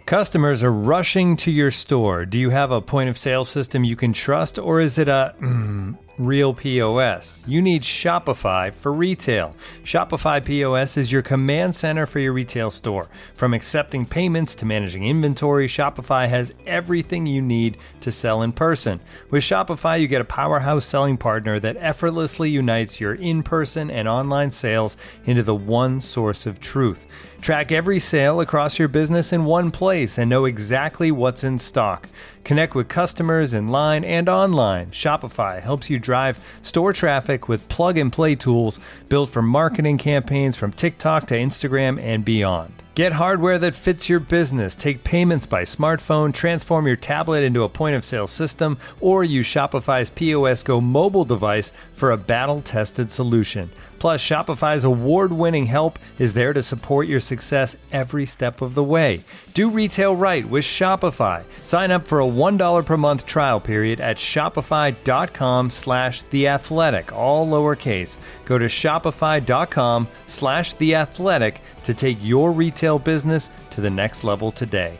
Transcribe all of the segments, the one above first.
Customers are rushing to your store. Do you have a point of sale system you can trust, or is it a real POS? You need Shopify for retail. Shopify POS is your command center for your retail store. From accepting payments to managing inventory, Shopify has everything you need to sell in person. With Shopify, you get a powerhouse selling partner that effortlessly unites your in-person and online sales into the one source of truth. Track every sale across your business in one place and know exactly what's in stock. Connect with customers in line and online. Shopify helps you drive store traffic with plug-and-play tools built for marketing campaigns from TikTok to Instagram and beyond. Get hardware that fits your business. Take payments by smartphone, transform your tablet into a point-of-sale system, or use Shopify's POS Go mobile device for a battle-tested solution. Plus, Shopify's award-winning help is there to support your success every step of the way. Do retail right with Shopify. Sign up for a $1 per month trial period at shopify.com/theathletic, all lowercase. Go to shopify.com/theathletic to take your retail business to the next level today.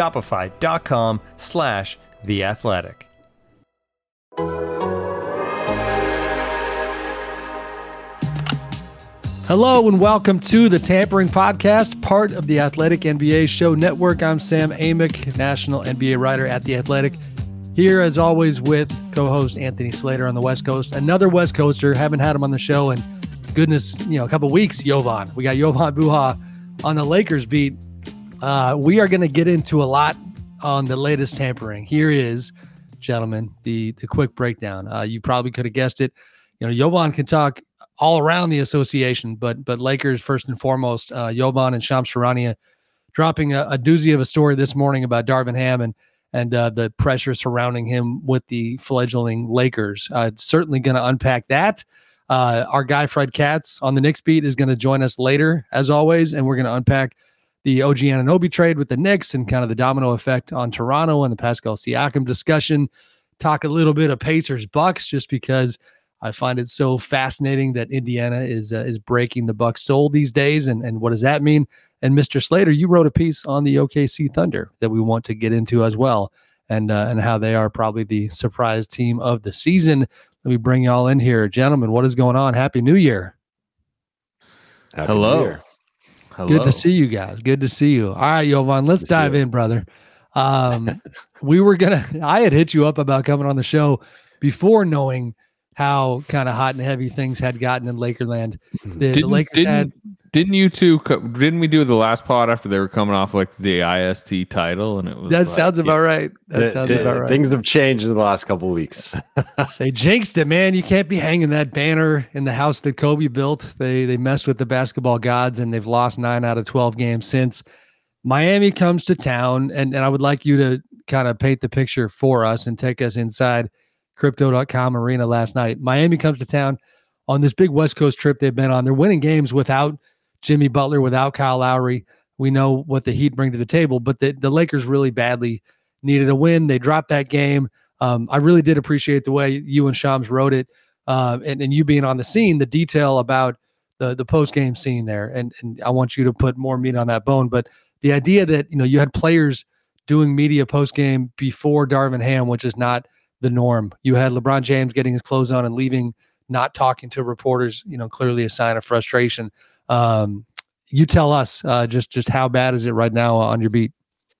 Shopify.com/theathletic. Hello and welcome to the Tampering Podcast, part of the Athletic NBA Show Network. I'm Sam Amick, national NBA writer at The Athletic. Here, as always, with co-host Anthony Slater on the West Coast. Another West Coaster. Haven't had him on the show in, goodness, a couple weeks, Jovan. We got Jovan Buha on the Lakers beat. We are going to get into a lot on the latest tampering. Here is, gentlemen, the quick breakdown. You probably could have guessed it. Jovan can talk all around the association, but Lakers first and foremost. Jovan and Shams Charania dropping a doozy of a story this morning about Darvin Ham and the pressure surrounding him with the fledgling Lakers. Certainly going to unpack that. Our guy Fred Katz on the Knicks beat is going to join us later, as always, and we're going to unpack the OG Anunoby trade with the Knicks and kind of the domino effect on Toronto and the Pascal Siakam discussion. Talk a little bit of Pacers Bucks, just because I find it so fascinating that Indiana is breaking the Bucks soul these days, and what does that mean? And Mr. Slater, you wrote a piece on the OKC Thunder that we want to get into as well, and how they are probably the surprise team of the season. Let me bring you all in here, gentlemen. What is going on? Happy New Year! Hello. New Year. Hello. Good to see you guys. Good to see you. All right, Jovan, let's dive in, brother. I had hit you up about coming on the show before knowing how kind of hot and heavy things had gotten in Lakerland. The Lakers didn't we do the last pod after they were coming off like the IST title? And it was sounds about right. That sounds about right. Things have changed in the last couple of weeks. They jinxed it, man. You can't be hanging that banner in the house that Kobe built. They messed with the basketball gods, and they've lost 9 out of 12 games since. Miami comes to town, and I would like you to kind of paint the picture for us and take us inside Crypto.com arena last night. Miami comes to town on this big West Coast trip they've been on. They're winning games without Jimmy Butler, without Kyle Lowry. We know what the Heat bring to the table, but the Lakers really badly needed a win. They dropped that game. I really did appreciate the way you and Shams wrote it, and you being on the scene, the detail about the post-game scene there. And I want you to put more meat on that bone. But the idea that, you had players doing media post-game before Darvin Ham, which is not the norm. You had LeBron James getting his clothes on and leaving, not talking to reporters, clearly a sign of frustration. You tell us just how bad is it right now on your beat?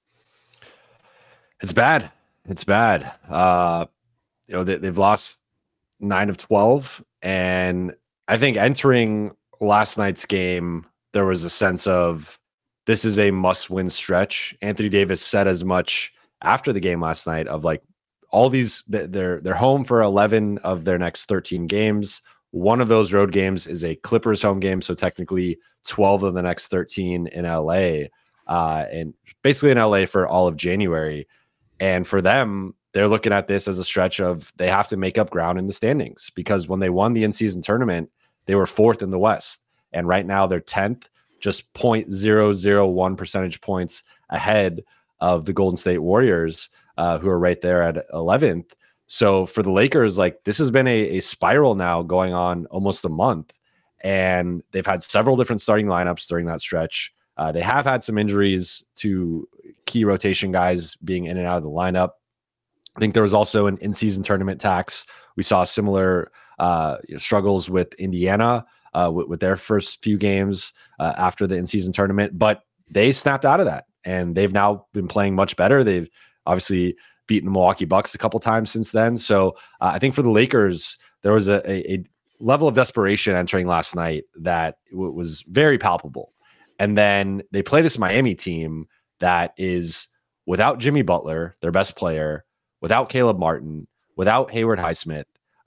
It's bad. It's bad. They've lost 9 of 12. And I think entering last night's game, there was a sense of this is a must-win stretch. Anthony Davis said as much after the game last night of like, all these, they're home for 11 of their next 13 games. One of those road games is a Clippers home game, so technically 12 of the next 13 in LA, and basically in LA for all of January. And for them, they're looking at this as a stretch of they have to make up ground in the standings, because when they won the in-season tournament, they were 4th in the West, and right now they're 10th, just 0.001 percentage points ahead of the Golden State Warriors, who are right there at 11th. So for the Lakers, like, this has been a spiral now going on almost a month, and they've had several different starting lineups during that stretch. They have had some injuries to key rotation guys being in and out of the lineup. I think there was also an in-season tournament tax. We saw similar struggles with Indiana with their first few games after the in-season tournament, but they snapped out of that, and they've now been playing much better. They've obviously beaten the Milwaukee Bucks a couple times since then. So I think for the Lakers, there was a level of desperation entering last night that was very palpable. And then they play this Miami team that is without Jimmy Butler, their best player, without Caleb Martin, without Hayward Highsmith,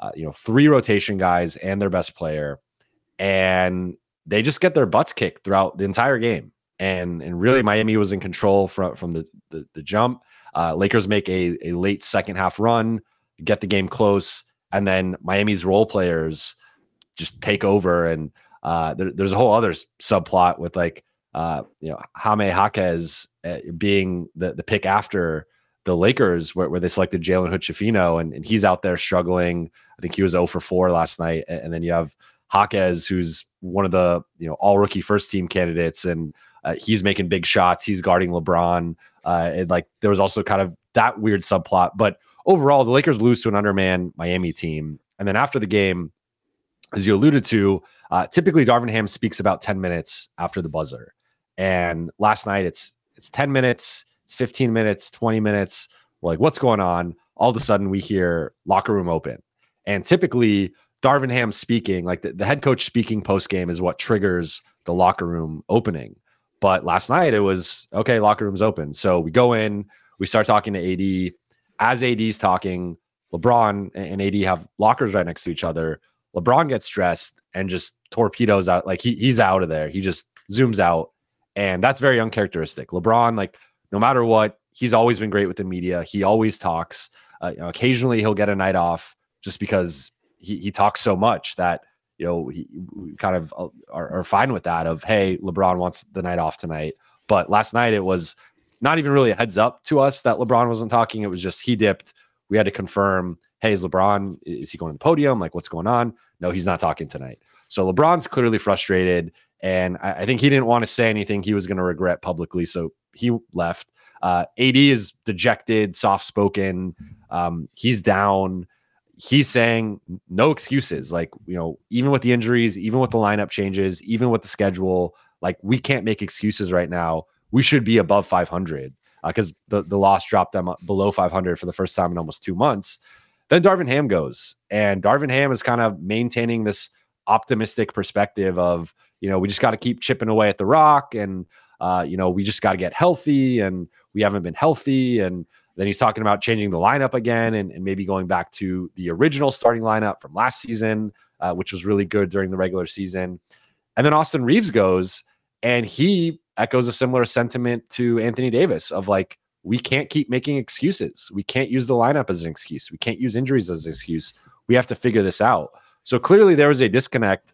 3 rotation guys and their best player. And they just get their butts kicked throughout the entire game. And really Miami was in control from the jump. Lakers make a late second half run, get the game close, and then Miami's role players just take over. And there's a whole other subplot with Jaime Jaquez being the pick after the Lakers, where they selected Jalen Hood-Schifino, and he's out there struggling. I think he was 0 for 4 last night. And then you have Jaquez, who's one of the all rookie first team candidates, and he's making big shots. He's guarding LeBron. And there was also kind of that weird subplot. But overall, the Lakers lose to an undermanned Miami team. And then after the game, as you alluded to, typically Darvin Ham speaks about 10 minutes after the buzzer. And last night it's 10 minutes, it's 15 minutes, 20 minutes. We're like, what's going on? All of a sudden we hear locker room open. And typically Darvin Ham speaking, like the head coach speaking post game, is what triggers the locker room opening. But last night it was, okay, locker room's open. So we go in, we start talking to AD. As AD's talking, LeBron and AD have lockers right next to each other. LeBron gets dressed and just torpedoes out. Like he's out of there. He just zooms out. And that's very uncharacteristic. LeBron, no matter what, he's always been great with the media. He always talks. Occasionally he'll get a night off just because he talks so much that, we kind of are fine with that of, hey, LeBron wants the night off tonight. But last night it was not even really a heads up to us that LeBron wasn't talking. It was just he dipped. We had to confirm, hey, is he going to the podium? What's going on? No, he's not talking tonight. So LeBron's clearly frustrated. And I think he didn't want to say anything he was going to regret publicly. So he left. AD is dejected, soft-spoken. He's down. He's saying no excuses. Even with the injuries, even with the lineup changes, even with the schedule, we can't make excuses right now. We should be above 500 because the loss dropped them below 500 for the first time in almost 2 months. Then Darvin Ham goes, and Darvin Ham is kind of maintaining this optimistic perspective of, we just got to keep chipping away at the rock, and we just got to get healthy, and we haven't been healthy. And then he's talking about changing the lineup again and maybe going back to the original starting lineup from last season, which was really good during the regular season. And then Austin Reeves goes, and he echoes a similar sentiment to Anthony Davis of we can't keep making excuses. We can't use the lineup as an excuse. We can't use injuries as an excuse. We have to figure this out. So clearly there was a disconnect.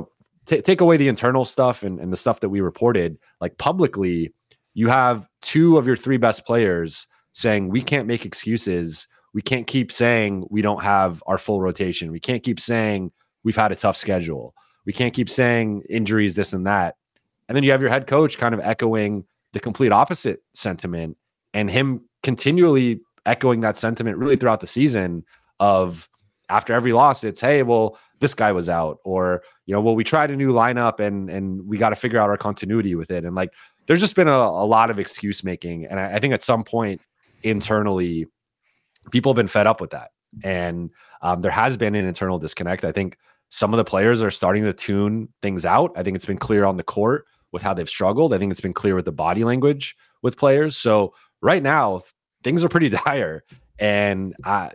Take away the internal stuff and the stuff that we reported, publicly, you have 2 of your 3 best players saying we can't make excuses. We can't keep saying we don't have our full rotation. We can't keep saying we've had a tough schedule. We can't keep saying injuries, this and that. And then you have your head coach kind of echoing the complete opposite sentiment, and him continually echoing that sentiment really throughout the season of, after every loss, it's, hey, well, this guy was out, or, we tried a new lineup and we got to figure out our continuity with it. And there's just been a lot of excuse making. And I think at some point internally, people have been fed up with that. And there has been an internal disconnect. I think some of the players are starting to tune things out. I think it's been clear on the court with how they've struggled. I think it's been clear with the body language with players. So right now, things are pretty dire. And,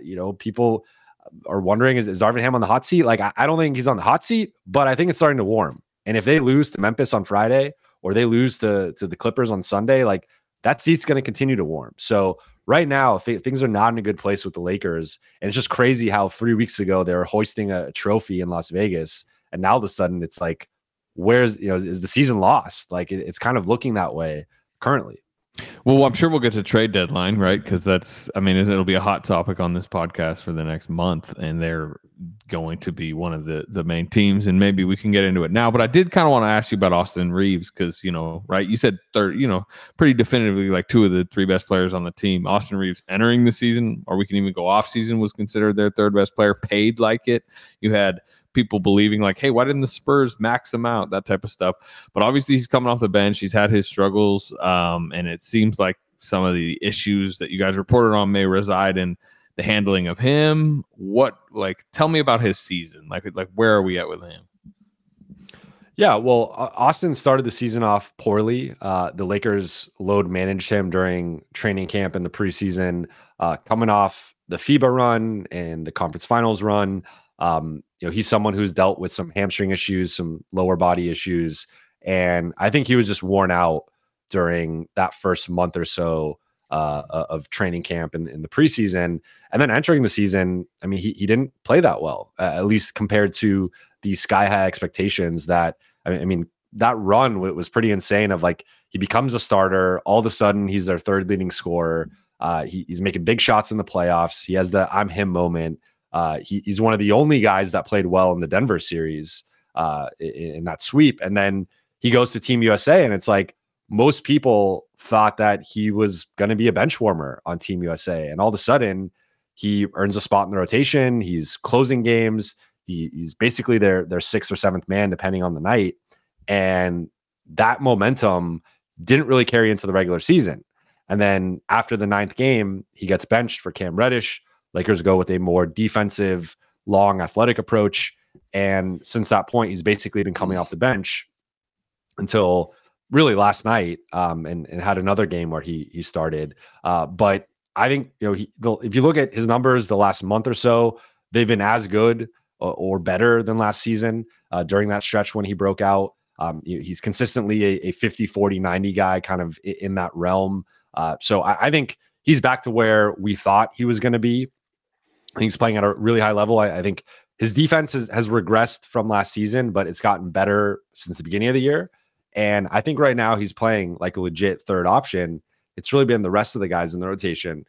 people are wondering, is Darvin Ham on the hot seat? I don't think he's on the hot seat, but I think it's starting to warm. And if they lose to Memphis on Friday, or they lose to the Clippers on Sunday, that seat's going to continue to warm. So right now, things are not in a good place with the Lakers. And it's just crazy how 3 weeks ago they were hoisting a trophy in Las Vegas. And now all of a sudden it's where's, is the season lost? It's kind of looking that way currently. Well, I'm sure we'll get to trade deadline, right? Because it'll be a hot topic on this podcast for the next month, and they're going to be one of the main teams, and maybe we can get into it now. But I did kind of want to ask you about Austin Reeves because, right, you said third, pretty definitively like 2 of the 3 best players on the team. Austin Reeves entering the season, or we can even go off season, was considered their 3rd best player, paid like it. You had people believing like, hey, why didn't the Spurs max him out? That type of stuff. But obviously he's coming off the bench. He's had his struggles. And it seems like some of the issues that you guys reported on may reside in the handling of him. Tell me about his season. Like where are we at with him? Yeah, well, Austin started the season off poorly. The Lakers load managed him during training camp in the preseason, coming off the FIBA run and the conference finals run. He's someone who's dealt with some hamstring issues, some lower body issues. And I think he was just worn out during that first month or so of training camp in the preseason. And then entering the season, I mean, he didn't play that well, at least compared to the sky high expectations that, I mean, that run was pretty insane of like, he becomes a starter. All of a sudden he's their 3rd leading scorer. He's making big shots in the playoffs. He has the I'm him moment. He's one of the only guys that played well in the Denver series in that sweep. And then he goes to Team USA, and it's like most people thought that he was going to be a bench warmer on Team USA. And all of a sudden he earns a spot in the rotation. He's closing games. He's basically their 6th or 7th man, depending on the night. And that momentum didn't really carry into the regular season. And then after the 9th game, he gets benched for Cam Reddish. Lakers go with a more defensive, long, athletic approach. And since that point, he's basically been coming off the bench until really last night, and had another game where he started. But I think, if you look at his numbers the last month or so, they've been as good or better than last season during that stretch when he broke out. He's consistently a 50, 40, 90 guy kind of in that realm. So I think he's back to where we thought he was going to be. I think he's playing at a really high level. I think his defense has regressed from last season, but it's gotten better since the beginning of the year. And I think right now he's playing like a legit 3rd option. It's really been the rest of the guys in the rotation,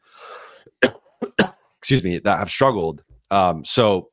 excuse me, that have struggled. So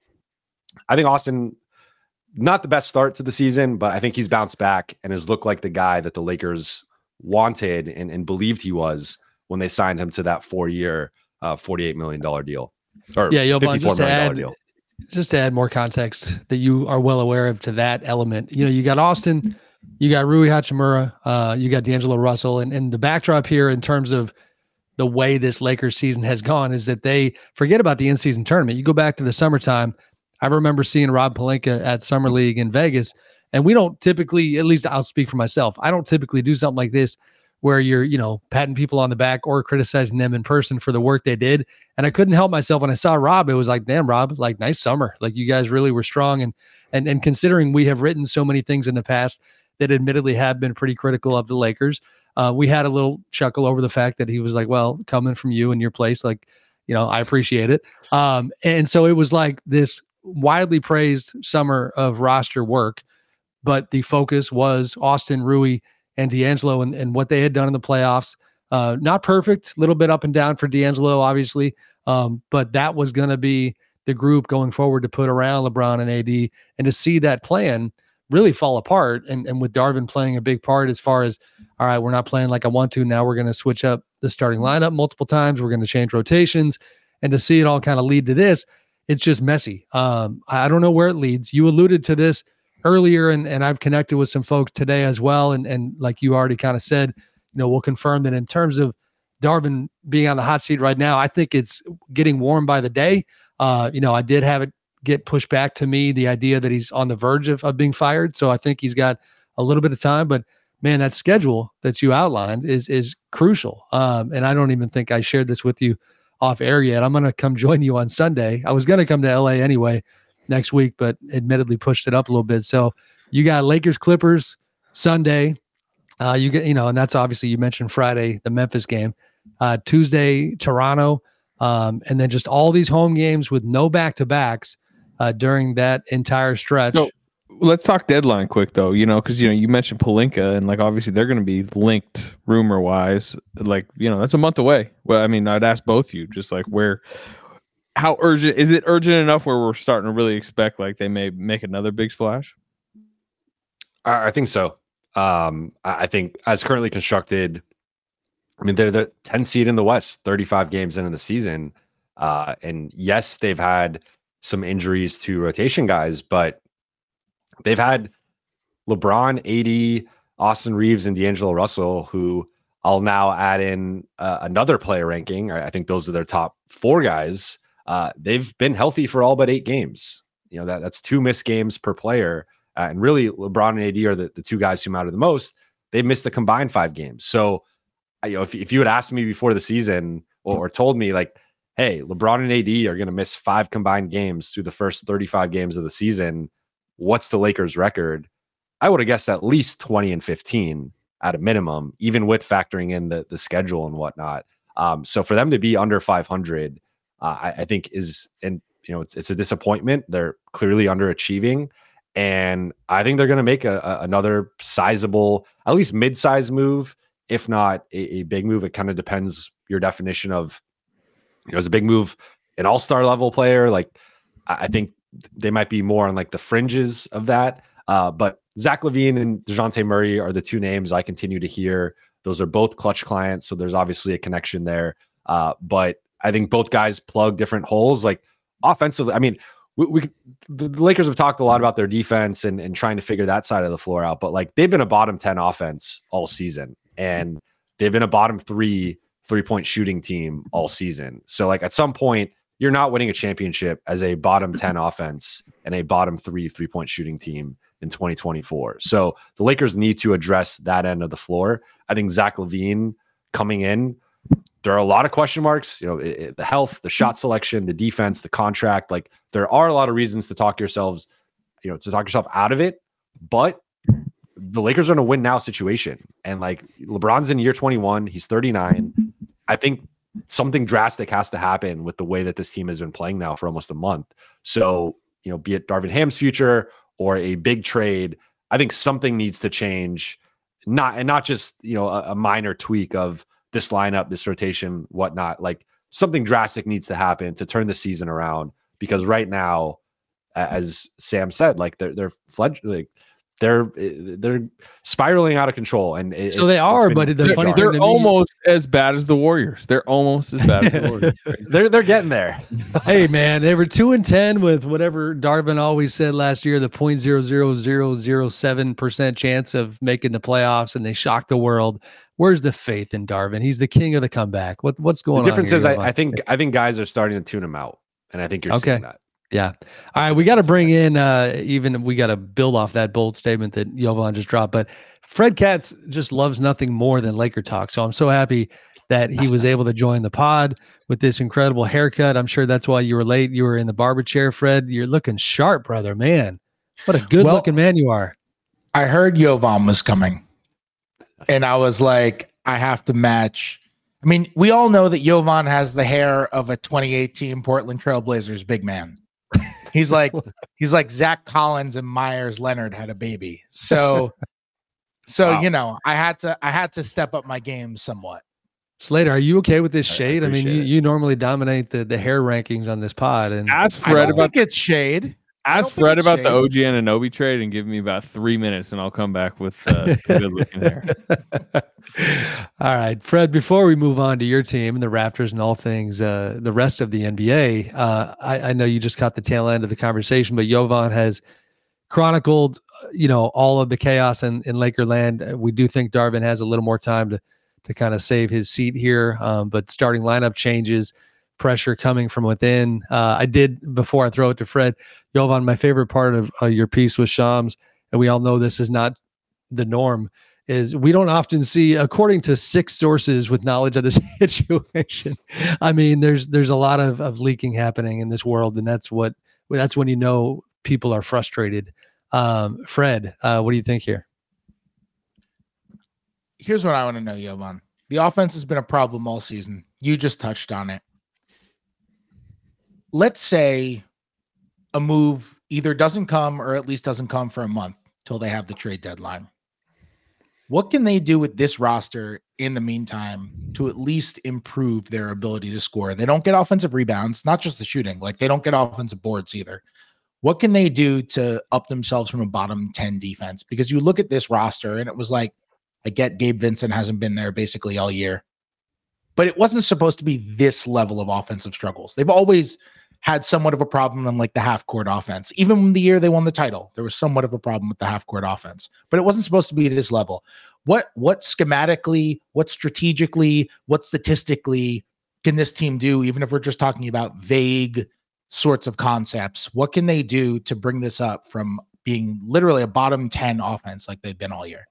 I think Austin, not the best start to the season, but I think he's bounced back and has looked like the guy that the Lakers wanted and believed he was when they signed him to that 4-year, $48 million deal. Or yeah, $54 million deal. Just to add more context that you are well aware of to that element, you got Austin, you got Rui Hachimura, you got D'Angelo Russell, and the backdrop here in terms of the way this Lakers season has gone is that they forget about the in-season tournament. You go back to the summertime. I remember seeing Rob Pelinka at Summer League in Vegas, and we don't typically, at least I'll speak for myself, I don't typically do something like this where you're, patting people on the back or criticizing them in person for the work they did. And I couldn't help myself when I saw Rob. It was like, damn, Rob, like nice summer. Like you guys really were strong. And considering we have written so many things in the past that admittedly have been pretty critical of the Lakers, we had a little chuckle over the fact that he was like, well, coming from you and your place, like, I appreciate it. And so it was like this widely praised summer of roster work, but the focus was Austin, Rui, and D'Angelo and what they had done in the playoffs. Not perfect, a little bit up and down for D'Angelo, obviously, but that was going to be the group going forward to put around LeBron and AD, and to see that plan really fall apart. And with Darvin playing a big part as far as, all right, we're not playing like I want to. Now we're going to switch up the starting lineup multiple times. We're going to change rotations, and to see it all kind of lead to this, it's just messy. I don't know where it leads. You alluded to this earlier, and I've connected with some folks today as well. And like you already kind of said, we'll confirm that in terms of Darvin being on the hot seat right now, I think it's getting warm by the day. I did have it get pushed back to me, the idea that he's on the verge of being fired. So I think he's got a little bit of time, but man, that schedule that you outlined is crucial. And I don't even think I shared this with you off air yet. I'm going to come join you on Sunday. I was going to come to LA anyway next week, but admittedly pushed it up a little bit. So you got Lakers Clippers Sunday. You get, and that's obviously, you mentioned Friday, the Memphis game, Tuesday, Toronto, and then just all these home games with no back-to-backs during that entire stretch. let's talk deadline quick though, because you mentioned Pelinka and like obviously they're going to be linked rumor wise. Like, that's a month away. Well, I mean, I'd ask both you just like how urgent is it? Urgent enough where we're starting to really expect like they may make another big splash? I think so. I think as currently constructed, I mean, they're the 10th seed in the West, 35 games into the season. And yes, they've had some injuries to rotation guys, but they've had LeBron, AD, Austin Reeves, and D'Angelo Russell, who I'll now add in another player ranking. I think those are their top 4 guys. They've been healthy for all but 8 games. That's 2 missed games per player. And really, LeBron and AD are the 2 guys who matter the most. They've missed a combined 5 games. So, if you had asked me before the season or told me like, hey, LeBron and AD are going to miss 5 combined games through the first 35 games of the season, what's the Lakers' record? I would have guessed at least 20-15 at a minimum, even with factoring in the schedule and whatnot. So for them to be under 500, I think it's a disappointment. They're clearly underachieving. And I think they're going to make another sizable, at least mid-size move, if not a big move. It kind of depends your definition of, is a big move an all-star level player. Like I think they might be more on like the fringes of that. But Zach LaVine and DeJounte Murray are the 2 names I continue to hear. Those are both clutch clients. So there's obviously a connection there. But I think both guys plug different holes. Like offensively, I mean, the Lakers have talked a lot about their defense and trying to figure that side of the floor out. But like they've been a bottom 10 offense all season. And they've been a bottom 3 3-point shooting team all season. So like at some point, you're not winning a championship as a bottom 10 offense and a bottom 3 3-point shooting team in 2024. So the Lakers need to address that end of the floor. I think Zach LaVine coming in, there are a lot of question marks, the health, the shot selection, the defense, the contract. Like there are a lot of reasons to talk yourself out of it, but the Lakers are in a win now situation. And like LeBron's in year 21, he's 39. I think something drastic has to happen with the way that this team has been playing now for almost a month. So, be it Darvin Ham's future or a big trade, I think something needs to change. Not just, a minor tweak of this lineup, this rotation, whatnot. Like something drastic needs to happen to turn the season around, because right now, as Sam said, like they're spiraling out of control, and so they are. But the funny thing, they're almost as bad as the Warriors. They're almost as bad as the Warriors. they're getting there. Hey man, they were 2-10 with whatever Darvin always said last year, the 0.00007% chance of making the playoffs, and they shocked the world. Where's the faith in Darvin? He's the king of the comeback. What's going on? The difference is, I think guys are starting to tune him out, and I think you're seeing that. Yeah. All right. We got to bring in, we got to build off that bold statement that Jovan just dropped, but Fred Katz just loves nothing more than Laker talk. So I'm so happy that he was able to join the pod with this incredible haircut. I'm sure that's why you were late. You were in the barber chair, Fred. You're looking sharp, brother, man. What a good looking man you are. I heard Jovan was coming and I was like, I have to match. I mean, we all know that Jovan has the hair of a 2018 Portland Trailblazers big man. He's like Zach Collins and Myers Leonard had a baby. So wow. I had to step up my game somewhat. Slater, are you okay with this shade? I mean, you normally dominate the hair rankings on this pod, and ask Fred about it's shade. Ask Fred about the OG Anunoby trade and give me about 3 minutes, and I'll come back with good looking hair. All right, Fred, before we move on to your team and the Raptors and all things, the rest of the NBA, I know you just caught the tail end of the conversation, but Jovan has chronicled, all of the chaos in Lakerland. We do think Darvin has a little more time to kind of save his seat here, but starting lineup changes, pressure coming from within. I did, before I throw it to Fred, Jovan, my favorite part of your piece with Shams, and we all know this is not the norm, is we don't often see, according to 6 sources with knowledge of the situation. I mean, there's a lot of leaking happening in this world, and that's when people are frustrated. Fred, what do you think here? Here's what I want to know, Jovan. The offense has been a problem all season. You just touched on it. Let's say a move either doesn't come or at least doesn't come for a month till they have the trade deadline. What can they do with this roster in the meantime to at least improve their ability to score? They don't get offensive rebounds, not just the shooting, like they don't get offensive boards either. What can they do to up themselves from a bottom 10 defense? Because you look at this roster and it was like, I get Gabe Vincent hasn't been there basically all year, but it wasn't supposed to be this level of offensive struggles. They've always had somewhat of a problem in like the half court offense. Even the year they won the title, there was somewhat of a problem with the half court offense, but it wasn't supposed to be at this level. What schematically, what strategically, what statistically can this team do? Even if we're just talking about vague sorts of concepts, what can they do to bring this up from being literally a bottom 10 offense like they've been all year?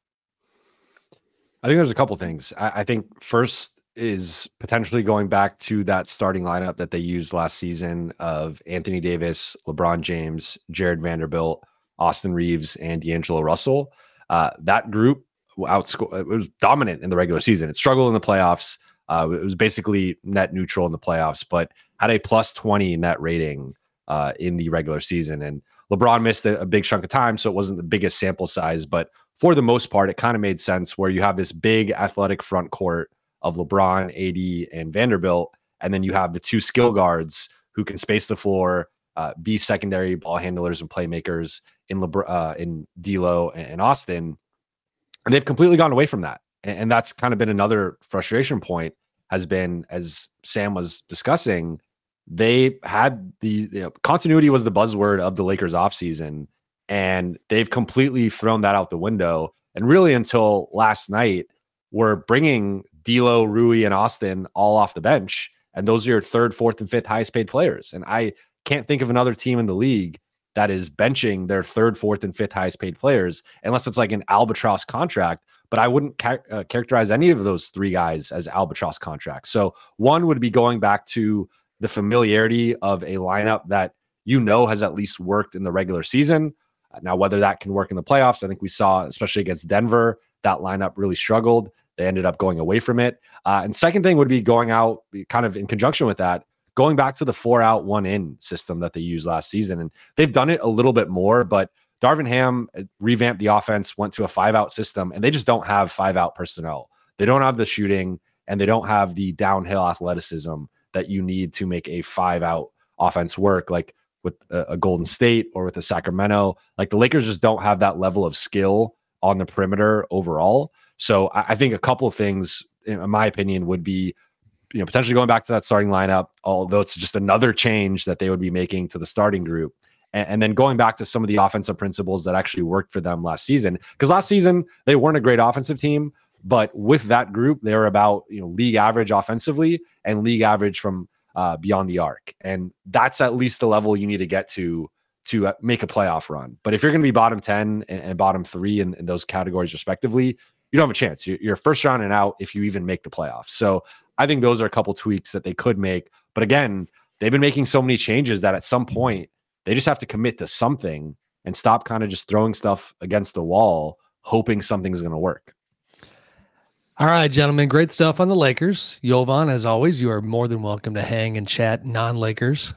I think there's a couple things. I think first is potentially going back to that starting lineup that they used last season of Anthony Davis, LeBron James, Jared Vanderbilt, Austin Reeves, and D'Angelo Russell. That group it was dominant in the regular season. It struggled in the playoffs. It was basically net neutral in the playoffs, but had a plus 20 net rating in the regular season. And LeBron missed a big chunk of time, so it wasn't the biggest sample size, but for the most part, it kind of made sense where you have this big athletic front court of LeBron, AD, and Vanderbilt, and then you have the two skill guards who can space the floor, be secondary ball handlers and playmakers in D'Lo and Austin. And they've completely gone away from that. And that's kind of been another frustration point, has been, as Sam was discussing, they had continuity was the buzzword of the Lakers offseason, and they've completely thrown that out the window. And really until last night, we're bringing D'Lo, Rui, and Austin all off the bench. And those are your third, fourth, and fifth highest paid players. And I can't think of another team in the league that is benching their third, fourth, and fifth highest paid players, unless it's like an albatross contract. But I wouldn't characterize any of those three guys as albatross contracts. So one would be going back to the familiarity of a lineup that has at least worked in the regular season. Now, whether that can work in the playoffs, I think we saw, especially against Denver, that lineup really struggled. They ended up going away from it. And second thing would be going out kind of in conjunction with that, going back to the 4-out, 1-in system that they used last season. And they've done it a little bit more, but Darvin Ham revamped the offense, went to a 5-out system, and they just don't have 5-out personnel. They don't have the shooting, and they don't have the downhill athleticism that you need to make a 5-out offense work, like with a Golden State or with a Sacramento. Like the Lakers just don't have that level of skill on the perimeter overall. So I think a couple of things, in my opinion, would be, potentially going back to that starting lineup, although it's just another change that they would be making to the starting group. And then going back to some of the offensive principles that actually worked for them last season. Because last season, they weren't a great offensive team, but with that group, they were about league average offensively and league average from beyond the arc. And that's at least the level you need to get to make a playoff run. But if you're going to be bottom 10 and bottom 3 in those categories respectively, you don't have a chance. You're first round and out if you even make the playoffs. So I think those are a couple tweaks that they could make. But again, they've been making so many changes that at some point they just have to commit to something and stop kind of just throwing stuff against the wall, hoping something's going to work. All right, gentlemen, great stuff on the Lakers. Jovan, as always, you are more than welcome to hang and chat non-Lakers.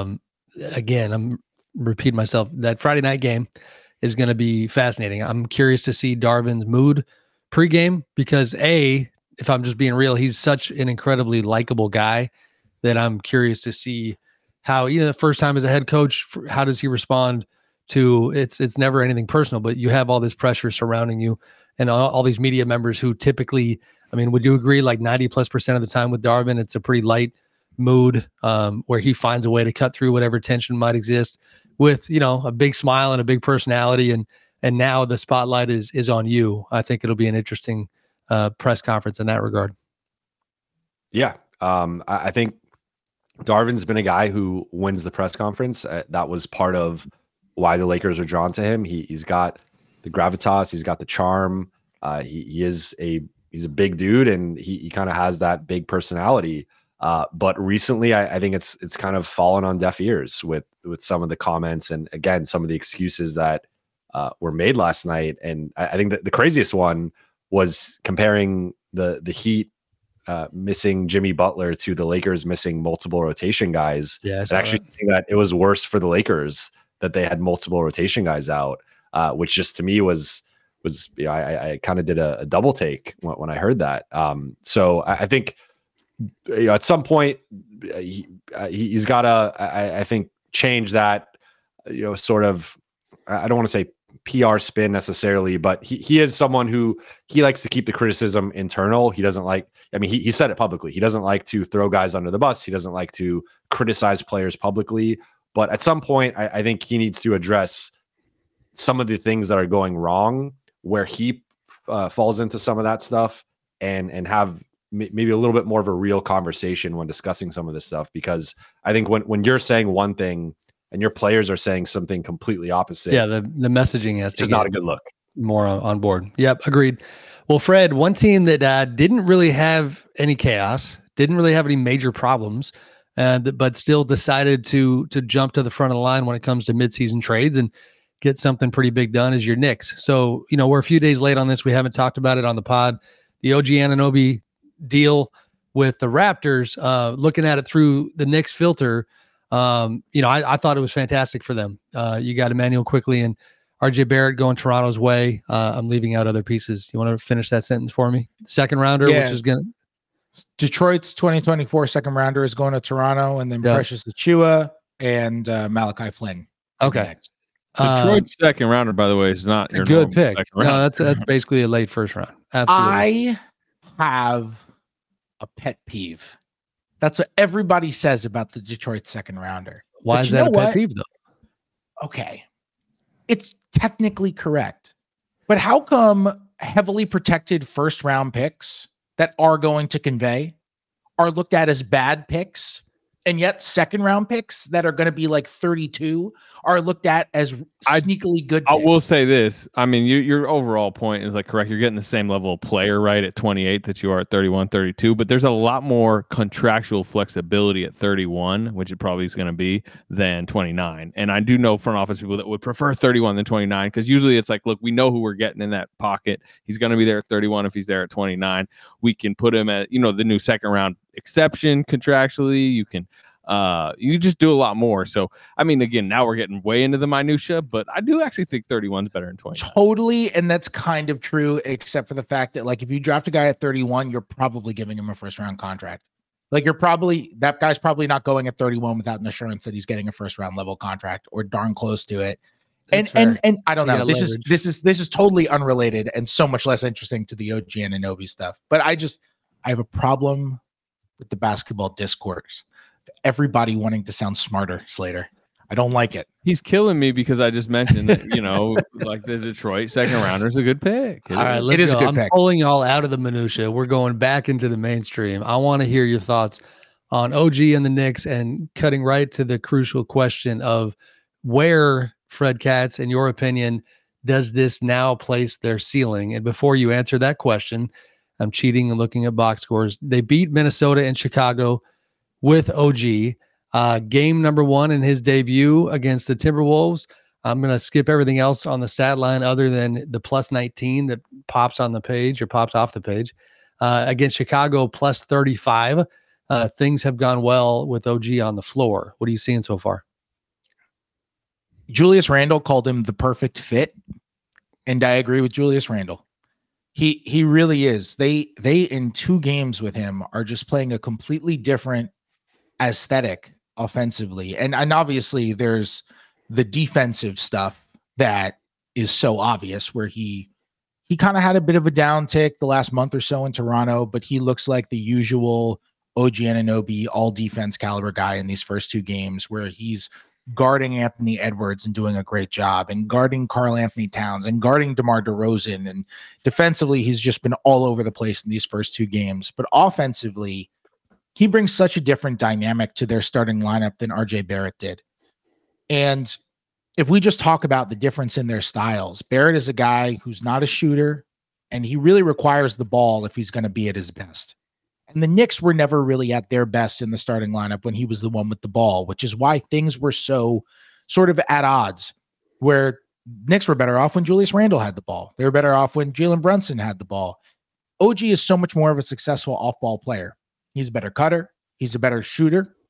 Again, I'm repeating myself. That Friday night game is going to be fascinating. I'm curious to see Darvin's mood pregame because, if I'm just being real, he's such an incredibly likable guy that I'm curious to see how, the first time as a head coach, how does he respond to it's never anything personal, but you have all this pressure surrounding you and all these media members who typically, would you agree like 90+% of the time with Darvin, it's a pretty light mood where he finds a way to cut through whatever tension might exist with, a big smile and a big personality. And now the spotlight is on you. I think it'll be an interesting press conference in that regard. Yeah. I think Darvin's been a guy who wins the press conference. That was part of why the Lakers are drawn to him. He's got the gravitas, he's got the charm. He's a big dude, and he kind of has that big personality. But recently, I think it's kind of fallen on deaf ears with some of the comments and again some of the excuses that were made last night. And I think that the craziest one was comparing the Heat missing Jimmy Butler to the Lakers missing multiple rotation guys. Yeah, and actually saying that it was worse for the Lakers that they had multiple rotation guys out, which just to me was I kind of did a double take when I heard that. So I think at some point he's got to I think change that sort of, I don't want to say PR spin necessarily, but he is someone who he likes to keep the criticism internal. He doesn't like, I mean, he said it publicly. He doesn't like to throw guys under the bus. He doesn't like to criticize players publicly. But at some point, I think he needs to address some of the things that are going wrong where he falls into some of that stuff and have maybe a little bit more of a real conversation when discussing some of this stuff. Because I think when you're saying one thing and your players are saying something completely opposite. Yeah, the messaging has to be not a good look. More on board. Yep, agreed. Well, Fred, one team that didn't really have any chaos, didn't really have any major problems, but still decided to jump to the front of the line when it comes to midseason trades and get something pretty big done is your Knicks. So, we're a few days late on this. We haven't talked about it on the pod. The OG Anunoby deal with the Raptors, looking at it through the Knicks filter, I thought it was fantastic for them. You got Emmanuel Quickley and RJ Barrett going Toronto's way. I'm leaving out other pieces. You want to finish that sentence for me? Second rounder, which is going to Detroit's 2024 second rounder is going to Toronto, and then Precious Achiuwa and Malachi Flynn. Okay. Detroit's second rounder, by the way, is not a good pick. No, that's basically a late first round. Absolutely. I have a pet peeve. That's what everybody says about the Detroit second rounder. Why is that a pet peeve, though? Okay. It's technically correct. But how come heavily protected first round picks that are going to convey are looked at as bad picks, and yet second round picks that are going to be like 32 are looked at as sneakily good picks? I will say this. I mean, your overall point is correct. You're getting the same level of player, right, at 28 that you are at 31, 32, but there's a lot more contractual flexibility at 31, which it probably is going to be, than 29. And I do know front office people that would prefer 31 than 29, because usually it's look, we know who we're getting in that pocket. He's going to be there at 31 if he's there at 29. We can put him at, the new second round exception contractually. You can you just do a lot more. So, I mean, again, now we're getting way into the minutia, but I do actually think 31 is better than 20. Totally. And that's kind of true, except for the fact that if you draft a guy at 31, you're probably giving him a first round contract. That guy's probably not going at 31 without an assurance that he's getting a first round level contract or darn close to it. And I don't know. This is totally unrelated and so much less interesting to the OG Anunoby stuff. But I have a problem with the basketball discourse. Everybody wanting to sound smarter, Slater. I don't like it. He's killing me because I just mentioned that, the Detroit second rounder is a good pick. All right, let's go. I'm pulling y'all out of the minutia. We're going back into the mainstream. I want to hear your thoughts on OG and the Knicks, and cutting right to the crucial question of where, Fred Katz, in your opinion, does this now place their ceiling? And before you answer that question, I'm cheating and looking at box scores. They beat Minnesota and Chicago with OG. Game number 1 in his debut against the Timberwolves. I'm going to skip everything else on the stat line other than the plus 19 that pops on the page or pops off the page. Against Chicago, plus 35. Things have gone well with OG on the floor. What are you seeing so far? Julius Randle called him the perfect fit, and I agree with Julius Randle. He really is. They in 2 games with him are just playing a completely different aesthetic offensively, and obviously there's the defensive stuff that is so obvious, where he kind of had a bit of a downtick the last month or so in Toronto, but he looks like the usual OG Anunoby all defense caliber guy in these first 2 games, where he's guarding Anthony Edwards and doing a great job, and guarding Karl Anthony Towns, and guarding DeMar DeRozan, and defensively he's just been all over the place in these first 2 games. But offensively, he brings such a different dynamic to their starting lineup than RJ Barrett did. And if we just talk about the difference in their styles, Barrett is a guy who's not a shooter, and he really requires the ball if he's going to be at his best. And the Knicks were never really at their best in the starting lineup when he was the one with the ball, which is why things were so sort of at odds, where Knicks were better off when Julius Randle had the ball. They were better off when Jalen Brunson had the ball. OG is so much more of a successful off-ball player. He's a better cutter. He's a better shooter.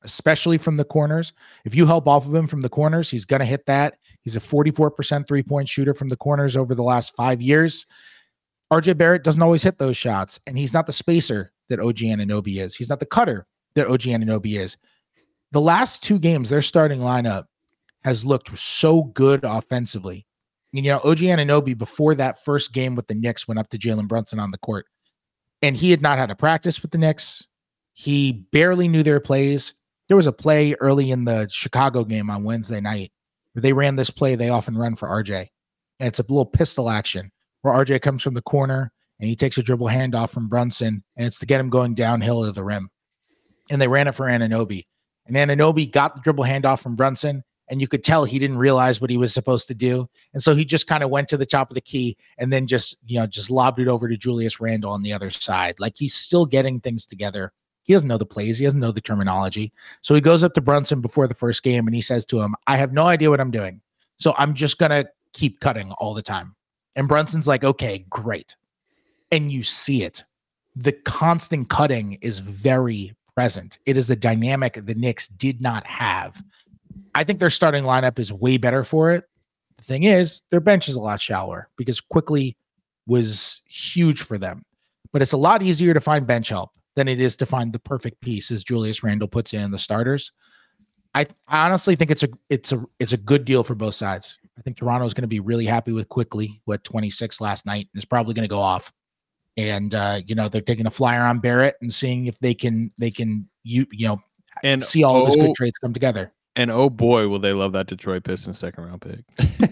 especially from the corners. If you help off of him from the corners, he's going to hit that. He's a 44% three-point shooter from the corners over the last 5 years. RJ Barrett doesn't always hit those shots, and he's not the spacer that OG Anunoby is. He's not the cutter that OG Anunoby is. The last 2 games, their starting lineup has looked so good offensively. You know, OG Anunoby, before that first game with the Knicks, went up to Jalen Brunson on the court, and he had not had a practice with the Knicks. He barely knew their plays. There was a play early in the Chicago game on Wednesday night where they ran this play they often run for RJ. And it's a little pistol action where RJ comes from the corner and he takes a dribble handoff from Brunson, and it's to get him going downhill to the rim. And they ran it for Anunoby. And Anunoby got the dribble handoff from Brunson, and you could tell he didn't realize what he was supposed to do. And so he just kind of went to the top of the key and then just lobbed it over to Julius Randle on the other side. Like, he's still getting things together. He doesn't know the plays. He doesn't know the terminology. So he goes up to Brunson before the first game and he says to him, I have no idea what I'm doing, so I'm just going to keep cutting all the time. And Brunson's like, okay, great. And you see it. The constant cutting is very present. It is a dynamic the Knicks did not have. I think their starting lineup is way better for it. The thing is, their bench is a lot shallower because Quickley was huge for them. But it's a lot easier to find bench help than it is to find the perfect piece, as Julius Randle puts in the starters. I honestly think it's a good deal for both sides. I think Toronto is going to be really happy with Quickley, who had 26 last night, and is probably going to go off. And they're taking a flyer on Barrett and seeing if they can and see all of his good traits come together. And oh boy, will they love that Detroit Pistons second round pick.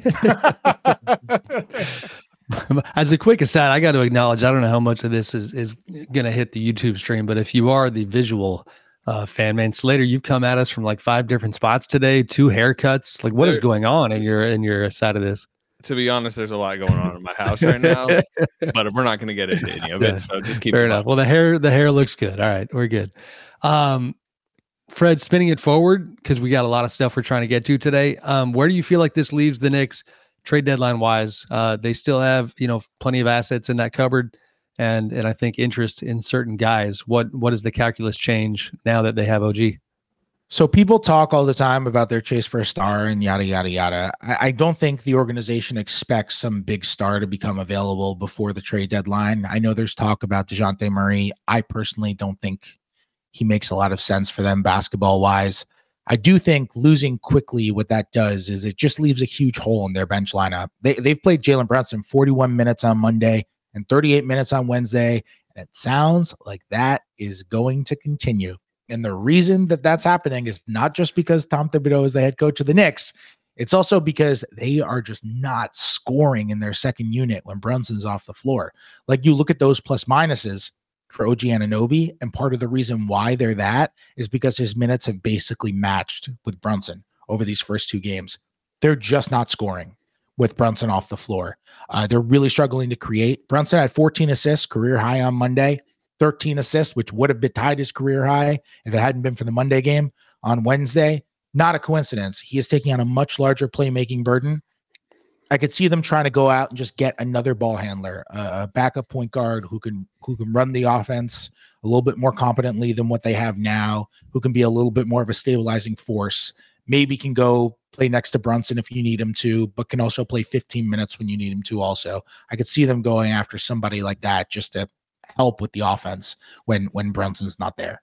As a quick aside, I got to acknowledge, I don't know how much of this is going to hit the YouTube stream, but if you are the visual fan, man, Slater, you've come at us from like 5 different spots today, 2 haircuts. Like, what is going on in your side of this? To be honest, there's a lot going on in my house right now, but we're not going to get into any of it. So just keep fair enough. Well, the hair looks good. All right, we're good. Fred, spinning it forward, because we got a lot of stuff we're trying to get to today. Where do you feel like this leaves the Knicks trade deadline wise? They still have, plenty of assets in that cupboard, and I think interest in certain guys. What does the calculus change now that they have OG? So people talk all the time about their chase for a star and yada, yada, yada. I don't think the organization expects some big star to become available before the trade deadline. I know there's talk about DeJounte Murray. I personally don't think he makes a lot of sense for them basketball wise. I do think losing Quickley, what that does is it just leaves a huge hole in their bench lineup. They've played Jalen Brunson 41 minutes on Monday and 38 minutes on Wednesday. And it sounds like that is going to continue. And the reason that that's happening is not just because Tom Thibodeau is the head coach of the Knicks. It's also because they are just not scoring in their second unit when Brunson's off the floor. Like, you look at those plus minuses for OG Anunoby, and part of the reason why they're that is because his minutes have basically matched with Brunson over these first 2 games. They're just not scoring with Brunson off the floor. They're really struggling to create. Brunson had 14 assists, career high on Monday, 13 assists, which would have been tied his career high if it hadn't been for the Monday game on Wednesday. Not a coincidence. He is taking on a much larger playmaking burden. I could see them trying to go out and just get another ball handler, a backup point guard who can run the offense a little bit more competently than what they have now, who can be a little bit more of a stabilizing force, maybe can go play next to Brunson if you need him to, but can also play 15 minutes when you need him to also. I could see them going after somebody like that just to help with the offense when Brunson's not there.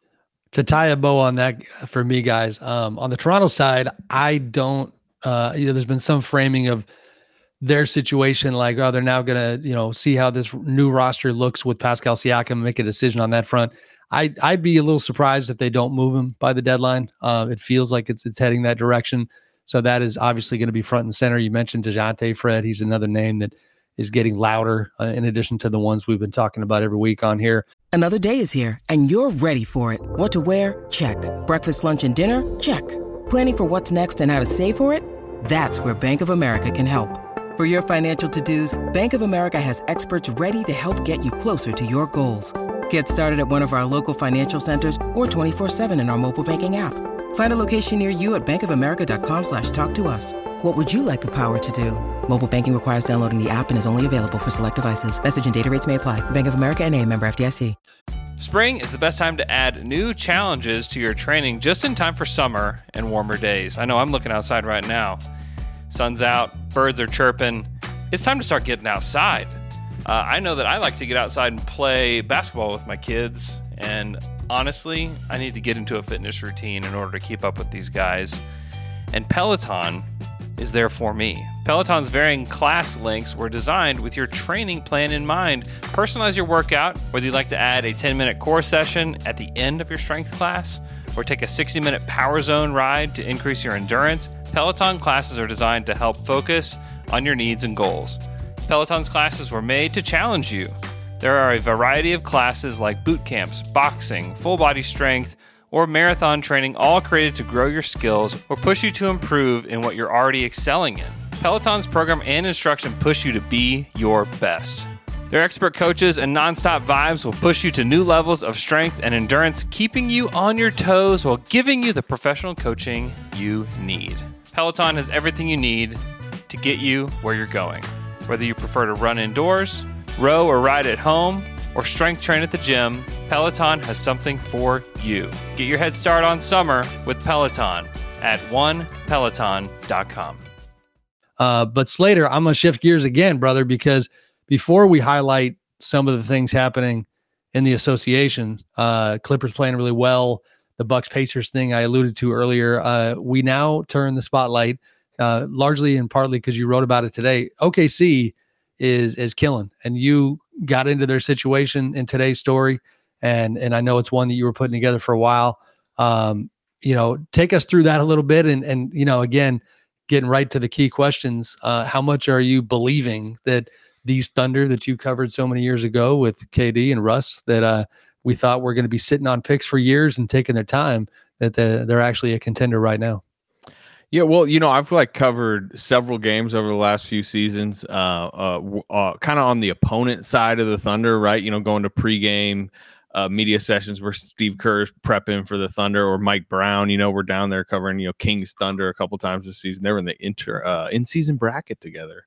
To tie a bow on that for me, guys, on the Toronto side, I don't, there's been some framing of their situation like, oh, they're now going to, see how this new roster looks with Pascal Siakam and make a decision on that front. I'd be a little surprised if they don't move him by the deadline. It feels like it's heading that direction. So that is obviously going to be front and center. You mentioned DeJounte, Fred. He's another name that is getting louder in addition to the ones we've been talking about every week on here. Another day is here and you're ready for it. What to wear? Check. Breakfast, lunch, and dinner? Check. Planning for what's next and how to save for it? That's where Bank of America can help. For your financial to-dos, Bank of America has experts ready to help get you closer to your goals. Get started at one of our local financial centers or 24/7 in our mobile banking app. Find a location near you at bankofamerica.com/talktous. What would you like the power to do? Mobile banking requires downloading the app and is only available for select devices. Message and data rates may apply. Bank of America NA, member FDIC. Spring is the best time to add new challenges to your training just in time for summer and warmer days. I know I'm looking outside right now. Sun's out, birds are chirping. It's time to start getting outside. I know that I like to get outside and play basketball with my kids, and honestly, I need to get into a fitness routine in order to keep up with these guys. And Peloton is there for me. Peloton's varying class links were designed with your training plan in mind. Personalize your workout, whether you'd like to add a 10-minute core session at the end of your strength class or take a 60-minute power zone ride to increase your endurance. Peloton classes are designed to help focus on your needs and goals. Peloton's classes were made to challenge you. There are a variety of classes like boot camps, boxing, full body strength, or marathon training, all created to grow your skills or push you to improve in what you're already excelling in. Peloton's program and instruction push you to be your best. Their expert coaches and nonstop vibes will push you to new levels of strength and endurance, keeping you on your toes while giving you the professional coaching you need. Peloton has everything you need to get you where you're going. Whether you prefer to run indoors, row or ride at home, or strength train at the gym, Peloton has something for you. Get your head start on summer with Peloton at onepeloton.com. But Slater, I'm going to shift gears again, brother, because before we highlight some of the things happening in the association, Clippers playing really well, the Bucks Pacers thing I alluded to earlier, we now turn the spotlight largely and partly because you wrote about it today. OKC is killing, and you got into their situation in today's story, and I know it's one that you were putting together for a while. Take us through that a little bit, and again, getting right to the key questions. How much are you believing that these Thunder that you covered so many years ago with KD and Russ that we thought were going to be sitting on picks for years and taking their time, that they're actually a contender right now? Yeah, well, I've covered several games over the last few seasons, kind of on the opponent side of the Thunder, right? Going to pregame media sessions where Steve Kerr's prepping for the Thunder, or Mike Brown. We're down there covering Kings Thunder a couple times this season. They were in the in-season bracket together,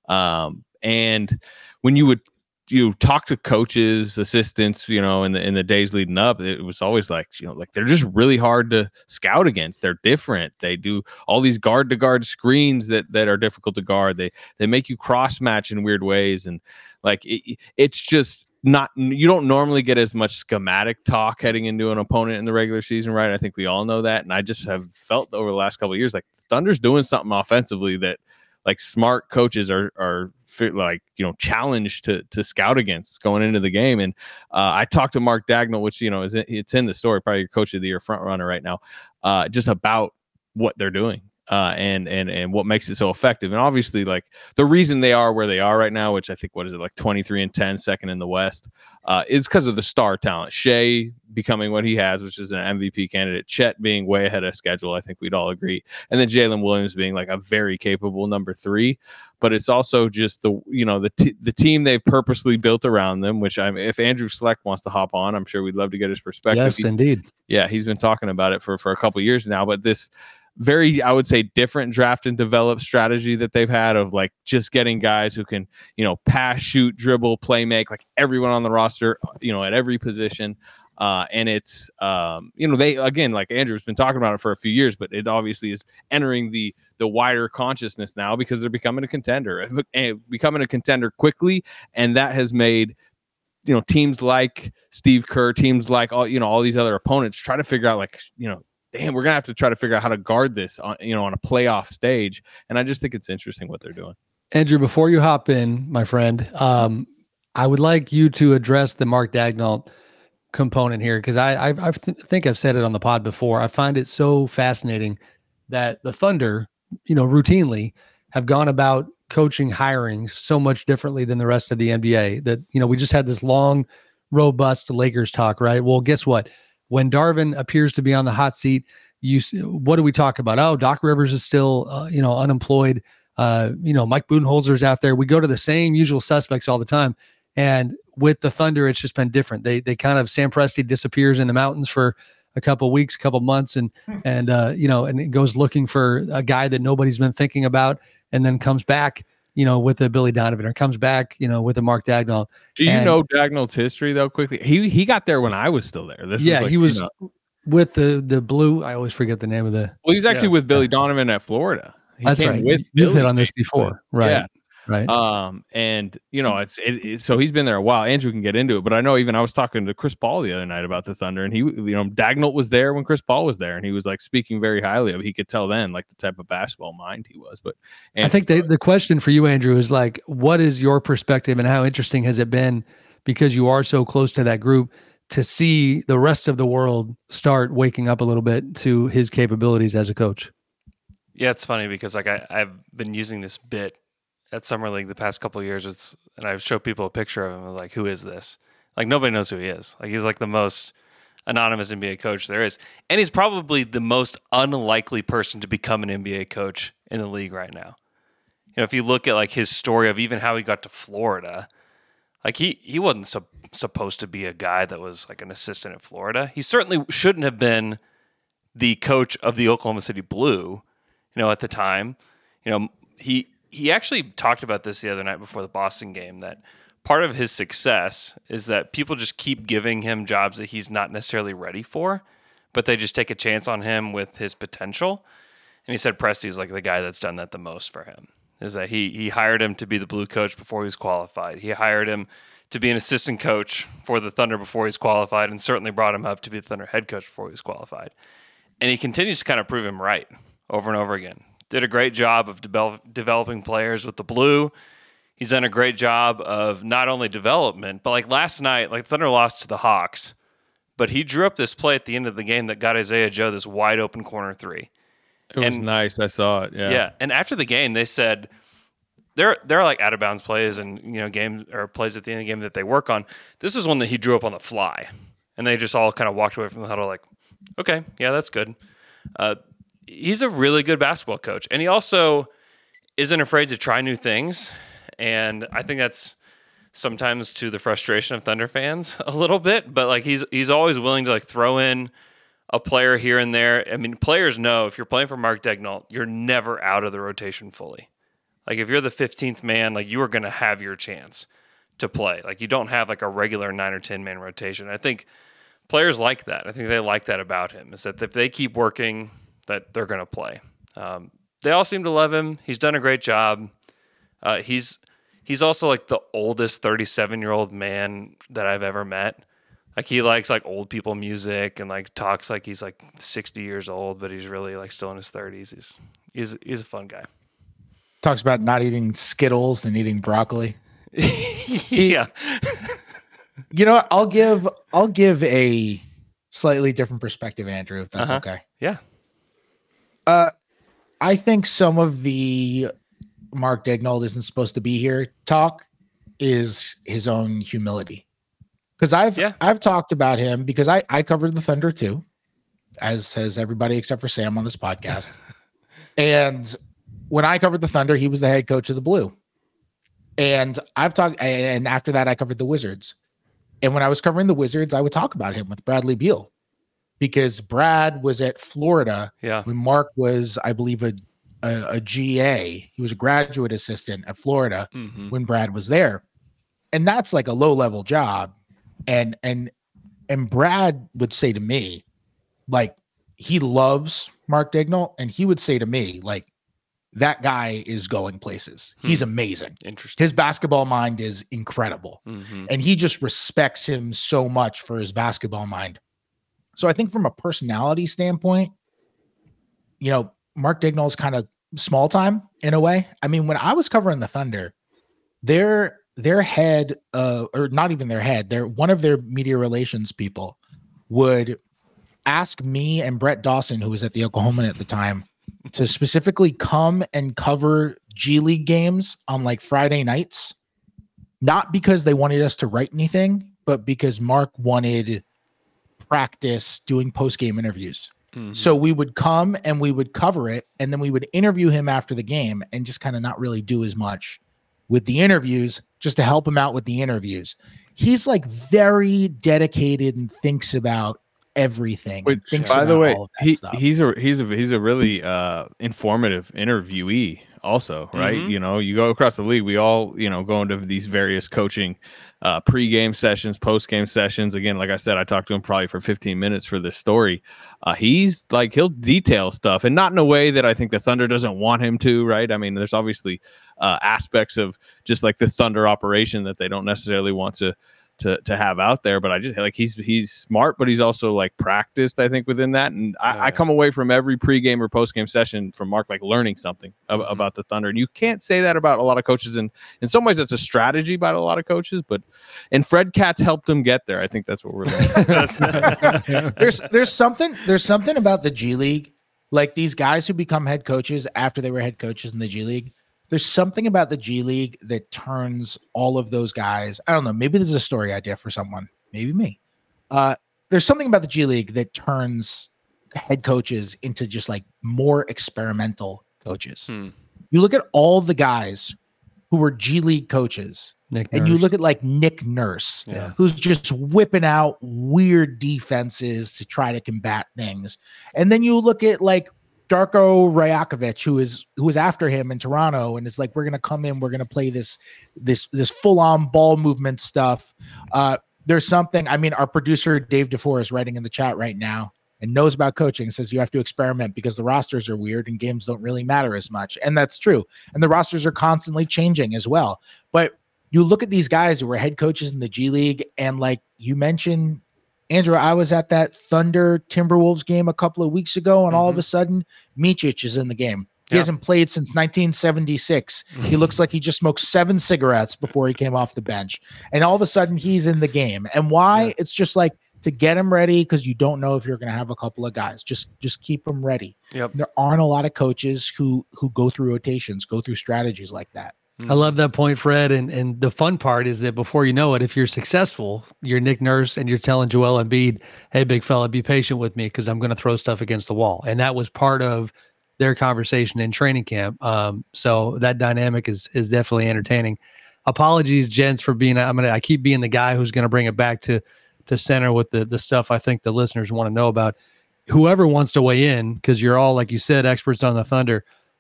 and when you would talk to coaches, assistants, in the days leading up, it was always like they're just really hard to scout against. They're different. They do all these guard to guard screens that are difficult to guard. They make you cross match in weird ways, and it's just not. You don't normally get as much schematic talk heading into an opponent in the regular season, right? I think we all know that, and I just have felt over the last couple of years like the Thunder's doing something offensively that smart coaches are challenged to scout against going into the game. And I talked to Mark Dagnall, which it's in the story, probably your coach of the year front runner right now, just about what they're doing and what makes it so effective. And obviously, the reason they are where they are right now, which I think 23-10, second in the West, is because of the star talent. Shea becoming what he has, which is an MVP candidate. Chet being way ahead of schedule, I think we'd all agree. And then Jalen Williams being a very capable number 3. But it's also just the team they've purposely built around them, which if Andrew Schlecht wants to hop on, I'm sure we'd love to get his perspective. Yes, indeed. Yeah, he's been talking about it for a couple of years now. But this very, I would say, different draft and develop strategy that they've had of just getting guys who can, pass, shoot, dribble, play make, everyone on the roster, at every position. And it's, they, again, like Andrew's been talking about it for a few years, but it obviously is entering the wider consciousness now because they're becoming a contender quickly. And that has made, teams like Steve Kerr, teams like all these other opponents try to figure out damn, we're going to have to try to figure out how to guard this on a playoff stage. And I just think it's interesting what they're doing. Andrew, before you hop in, my friend, I would like you to address the Mark Dagnall component here, because I think I've said it on the pod before. I find it so fascinating that the Thunder, routinely have gone about coaching hirings so much differently than the rest of the NBA. That, we just had this long, robust Lakers talk, right? Well, guess what? When Darvin appears to be on the hot seat, what do we talk about? Oh, Doc Rivers is still, unemployed. Mike Budenholzer's out there. We go to the same usual suspects all the time. And with the Thunder, it's just been different. They kind of, Sam Presti disappears in the mountains for a couple of weeks, couple of months, and it goes looking for a guy that nobody's been thinking about, and then comes back with the Billy Donovan, or comes back, with the Mark Daigneault. Do you know Daigneault's history though? Quickly, he got there when I was still there. He was with the Blue. I always forget the name of the. Well, he's actually with Billy Donovan at Florida. That's right. You've hit on this before, right? Yeah. Right. And so he's been there a while. Andrew can get into it, but I know I was talking to Chris Paul the other night about the Thunder, and he, Daigneault was there when Chris Paul was there, and he was like speaking very highly of. He could tell then like the type of basketball mind he was. But I think the question for you, Andrew, is like, what is your perspective, and how interesting has it been, because you are so close to that group, to see the rest of the world start waking up a little bit to his capabilities as a coach? Yeah, it's funny because like I've been using this bit at Summer League the past couple of years. And I've showed people a picture of him, like, who is this? Like, nobody knows who he is. Like, he's like the most anonymous NBA coach there is. And he's probably the most unlikely person to become an NBA coach in the league right now. If you look at like his story of even how he got to Florida, like he wasn't supposed to be a guy that was like an assistant at Florida. He certainly shouldn't have been the coach of the Oklahoma City Blue, at the time. He actually talked about this the other night before the Boston game, that part of his success is that people just keep giving him jobs that he's not necessarily ready for, but they just take a chance on him with his potential. And he said Presti's like the guy that's done that the most for him, is that he hired him to be the Blue coach before he was qualified. He hired him to be an assistant coach for the Thunder before he was qualified, and certainly brought him up to be the Thunder head coach before he was qualified. And he continues to kind of prove him right over and over again. Did a great job of developing players with the Blue. He's done a great job of not only development, but like last night, like Thunder lost to the Hawks, but he drew up this play at the end of the game that got Isaiah Joe this wide open corner three. It was nice. I saw it. Yeah. Yeah. And after the game, they said there are like out of bounds plays and games or plays at the end of the game that they work on. This is one that he drew up on the fly, and they just all kind of walked away from the huddle like, okay, yeah, that's good. He's a really good basketball coach, and he also isn't afraid to try new things. And I think that's sometimes to the frustration of Thunder fans a little bit, but like he's always willing to like throw in a player here and there. I mean, players know if you're playing for Mark Daigneault, you're never out of the rotation fully. Like if you're the 15th man, like you are going to have your chance to play. Like you don't have like a regular 9 or 10 man rotation. I think players like that. I think they like that about him, is that if they keep working, that they're going to play. They all seem to love him. He's done a great job. He's also like the oldest 37-year-old man that I've ever met. Like he likes like old people music and like talks like he's like 60 years old, but he's really like still in his 30s. He's a fun guy. Talks about not eating Skittles and eating broccoli. Yeah. I'll give a slightly different perspective, Andrew, if that's okay. Yeah. I think some of the Mark Daigneault isn't supposed to be here talk is his own humility. Because I've talked about him because I covered the Thunder too, as has everybody except for Sam on this podcast. And when I covered the Thunder, he was the head coach of the Blue. And and after that I covered the Wizards. And when I was covering the Wizards, I would talk about him with Bradley Beal. Because Brad was at Florida when Mark was, I believe, a GA. He was a graduate assistant at Florida when Brad was there. And that's like a low-level job. And Brad would say to me, like, he loves Mark Daigneault, and he would say to me, like, that guy is going places. He's amazing. Interesting. His basketball mind is incredible. And he just respects him so much for his basketball mind. So I think from a personality standpoint, Mark Daigneault is kind of small time in a way. I mean, when I was covering the Thunder, their head, or not even their head, one of their media relations people would ask me and Brett Dawson, who was at the Oklahoman at the time, to specifically come and cover G League games on like Friday nights, not because they wanted us to write anything, but because Mark wanted practice doing post-game interviews. So we would come and we would cover it, and then we would interview him after the game and just kind of not really do as much with the interviews, just to help him out with the interviews. He's like very dedicated and thinks about everything. By the way, he's a really informative interviewee also, right? You know, you go across the league, we all, you know, go into these various coaching pre-game sessions, post-game sessions. Again, like I said, I talked to him probably for 15 minutes for this story. He's like, he'll detail stuff, and not in a way that I think the Thunder doesn't want him to, right? I mean, there's obviously aspects of just like the Thunder operation that they don't necessarily want to have out there, but I just like he's smart, but he's also like practiced, I think, within that. And I come away from every pregame or postgame session from Mark like learning something about the Thunder. And you can't say that about a lot of coaches, and in some ways it's a strategy by a lot of coaches, and Fred Katz helped them get there. I think that's what we're learning. There's something about the G League, like these guys who become head coaches after they were head coaches in the G League. There's something about the G League that turns all of those guys. I don't know. Maybe this is a story idea for someone. Maybe me. There's something about the G League that turns head coaches into just like more experimental coaches. You look at all the guys who were G League coaches, and you look at like Nick Nurse, who's just whipping out weird defenses to try to combat things. And then you look at like Darko Rajakovic, who was after him in Toronto, and is like, we're gonna come in, we're gonna play this full-on ball movement stuff. There's something. I mean, our producer Dave DeFore is writing in the chat right now and knows about coaching. Says you have to experiment because the rosters are weird and games don't really matter as much, and that's true. And the rosters are constantly changing as well. But you look at these guys who were head coaches in the G League, and like you mentioned, Andrew, I was at that Thunder Timberwolves game a couple of weeks ago, and all of a sudden, Micic is in the game. He hasn't played since 1976. He looks like he just smoked 7 cigarettes before he came off the bench. And all of a sudden, he's in the game. And why? It's just like to get him ready, because you don't know if you're going to have a couple of guys. Just keep them ready. There aren't a lot of coaches who go through rotations, go through strategies like that. I love that point, Fred. And the fun part is that before you know it, if you're successful, you're Nick Nurse and you're telling Joel Embiid, hey, big fella, be patient with me because I'm going to throw stuff against the wall. And that was part of their conversation in training camp. So that dynamic is definitely entertaining. Apologies, gents, for being, I keep being the guy who's going to bring it back to center with the stuff I think the listeners want to know about. Whoever wants to weigh in, because you're all, like you said, experts on the Thunder.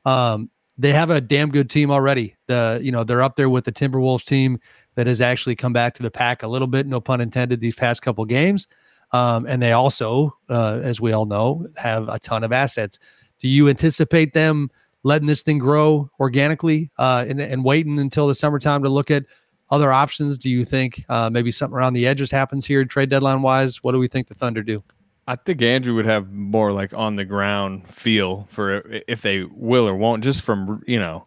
They have a damn good team already. They're up there with the Timberwolves team that has actually come back to the pack a little bit, no pun intended, these past couple games. And they also, as we all know, have a ton of assets. Do you anticipate them letting this thing grow organically and waiting until the summertime to look at other options? Do you think maybe something around the edges happens here trade deadline wise? What do we think the Thunder do? I think Andrew would have more like on the ground feel for if they will or won't, just from,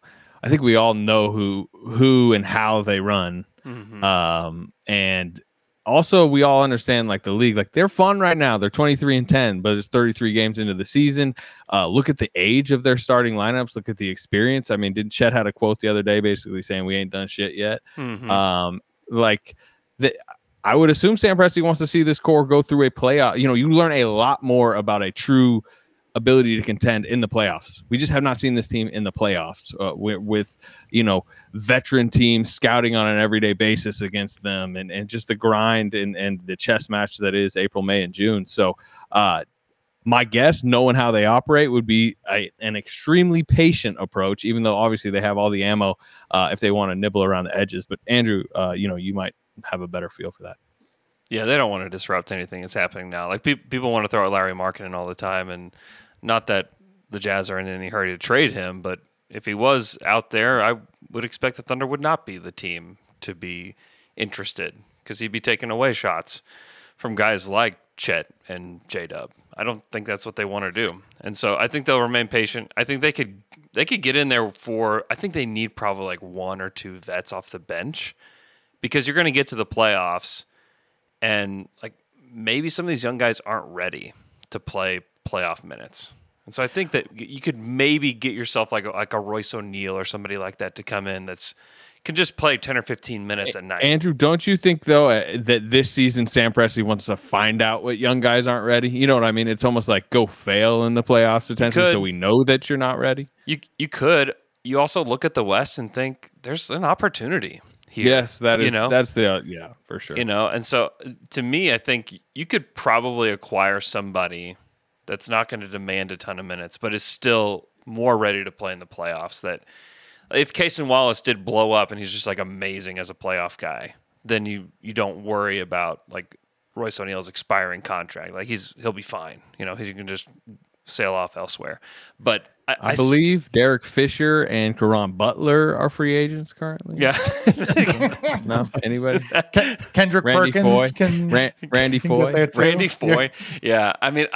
I think we all know who and how they run. And also we all understand like the league, like they're fun right now. They're 23-10, but it's 33 games into the season. Look at the age of their starting lineups. Look at the experience. I mean, didn't Chet had a quote the other day basically saying we ain't done shit yet. I would assume Sam Presti wants to see this core go through a playoff. You learn a lot more about a true ability to contend in the playoffs. We just have not seen this team in the playoffs with veteran teams scouting on an everyday basis against them and just the grind and the chess match that is April, May, and June. So my guess, knowing how they operate, would be an extremely patient approach, even though obviously they have all the ammo if they want to nibble around the edges. But Andrew, you might have a better feel for that. Yeah, they don't want to disrupt anything that's happening now. Like people want to throw at Larry Markkinen all the time, and not that the Jazz are in any hurry to trade him, but if he was out there, I would expect the Thunder would not be the team to be interested because he'd be taking away shots from guys like Chet and J-Dub. I don't think that's what they want to do. And so I think they'll remain patient. I think they could get in there I think they need probably like 1 or 2 vets off the bench, because you're going to get to the playoffs and like maybe some of these young guys aren't ready to play playoff minutes. And so I think that you could maybe get yourself like a Royce O'Neal or somebody like that to come in can just play 10 or 15 minutes a night. Andrew, don't you think though that this season Sam Presti wants to find out what young guys aren't ready? You know what I mean? It's almost like go fail in the playoffs potentially so we know that you're not ready. You could. You also look at the West and think there's an opportunity here. Yes, that is. That's the for sure. And so to me, I think you could probably acquire somebody that's not going to demand a ton of minutes, but is still more ready to play in the playoffs. That if Cason Wallace did blow up and he's just like amazing as a playoff guy, then you don't worry about like Royce O'Neal's expiring contract. Like he'll be fine. You know, he can just sail off elsewhere. But I believe Derek Fisher and Caron Butler are free agents currently. Yeah. No, anybody? Kendrick Randy Perkins Foy. Randy Foy. Randy Foy. Yeah. I mean,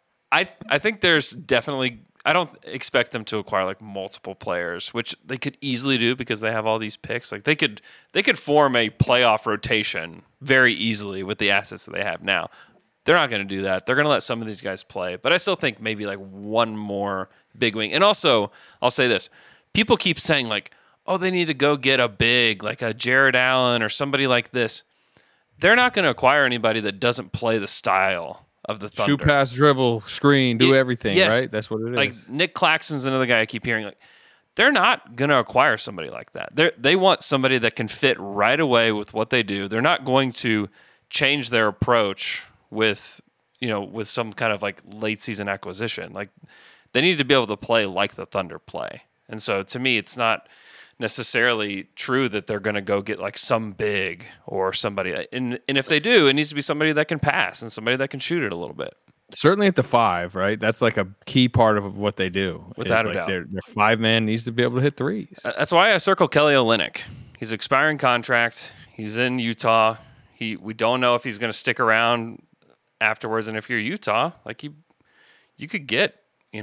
I think there's definitely. I don't expect them to acquire like multiple players, which they could easily do because they have all these picks. Like they could form a playoff rotation very easily with the assets that they have now. They're not going to do that. They're going to let some of these guys play, but I still think maybe like one more big wing. And also, I'll say this: people keep saying like, "Oh, they need to go get a big like a Jared Allen or somebody like this." They're not going to acquire anybody that doesn't play the style of the Thunder. Shoot, pass, dribble, screen, do everything, yes. right? That's what it is. Like Nick Claxton's another guy I keep hearing. Like, they're not going to acquire somebody like that. They want somebody that can fit right away with what they do. They're not going to change their approach with some kind of like late season acquisition. Like they need to be able to play like the Thunder play. And so to me, it's not necessarily true that they're going to go get like some big or somebody. And if they do, it needs to be somebody that can pass and somebody that can shoot it a little bit. Certainly at the 5, right? That's like a key part of what they do. Without a like doubt. Their 5-man needs to be able to hit threes. That's why I circle Kelly Olynyk. He's expiring contract. He's in Utah. We don't know if he's going to stick around afterwards. And if you're Utah, like you could get,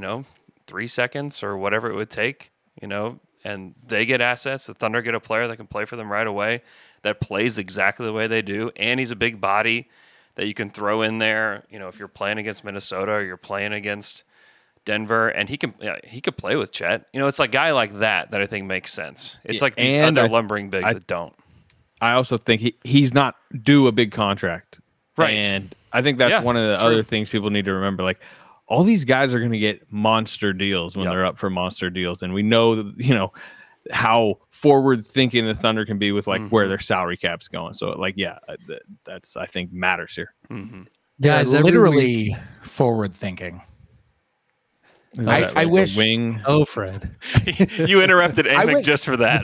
3 seconds or whatever it would take, and they get assets. The Thunder get a player that can play for them right away, that plays exactly the way they do, and he's a big body that you can throw in there. If you're playing against Minnesota or you're playing against Denver, and he could play with Chet. It's like a guy like that I think makes sense. It's like these other lumbering bigs that don't. I also think he's not due a big contract, right? And I think that's one of the other things people need to remember. Like all these guys are going to get monster deals when they're up for monster deals, and we know how forward thinking the Thunder can be with like where their salary cap's going. So like that's I think matters here. Mm-hmm. Guys, literally forward thinking. I wish. Wing. Oh, Fred, you interrupted Amick just for that.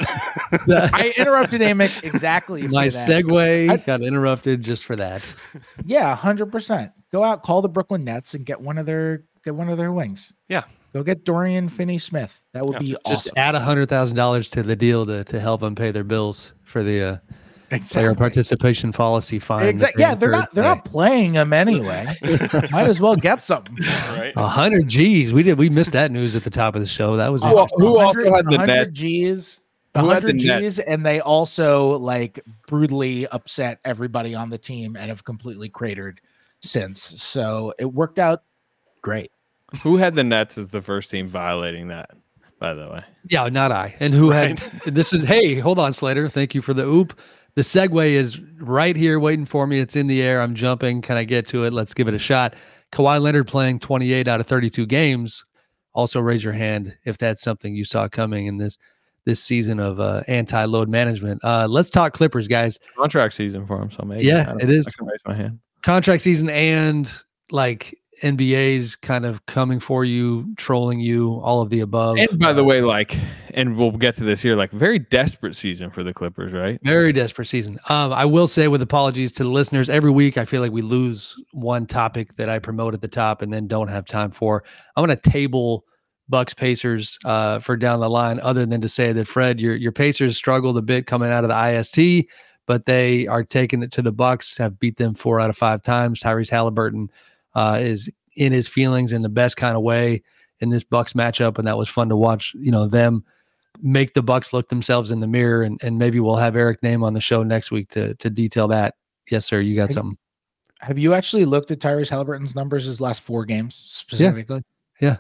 I interrupted Amick exactly. My for that. segue got interrupted just for that. Yeah, 100%. Go out, call the Brooklyn Nets, and get one of their wings. Yeah, go get Dorian Finney-Smith. That would be just awesome. Add $100,000 to the deal to help them pay their bills for the player participation policy fine. Exactly. Yeah, they're not playing them anyway. Might as well get something. Right. 100 G's. We missed that news at the top of the show. That was who also had the 100 net? G's. Who had the 100 net? G's, and they also like brutally upset everybody on the team and have completely cratered since. So it worked out great. Who had the Nets as the first team violating that, by the way? Yeah, not I. And who had this is hey, hold on, Slater. Thank you for the oop. The segue is right here waiting for me. It's in the air. I'm jumping. Can I get to it? Let's give it a shot. Kawhi Leonard playing 28 out of 32 games. Also raise your hand if that's something you saw coming in this season of anti-load management. Let's talk Clippers, guys. Contract season for him, so maybe. Yeah, it is. I can raise my hand. Contract season and like NBA's kind of coming for you, trolling you, all of the above. And by the way, and we'll get to this here, very desperate season for the Clippers, right? Very desperate season. I will say, with apologies to the listeners, every week I feel like we lose one topic that I promote at the top and then don't have time for. I'm going to table Bucks Pacers for down the line, other than to say that, Fred, your Pacers struggled a bit coming out of the IST, but they are taking it to the Bucks, have beat them 4 out of 5 times. Tyrese Halliburton is in his feelings in the best kind of way in this Bucks matchup, and that was fun to watch. Them make the Bucks look themselves in the mirror, and maybe we'll have Eric Name on the show next week to detail that. Yes, sir. You got something. Have you actually looked at Tyrese Halliburton's numbers his last 4 games specifically? Yeah.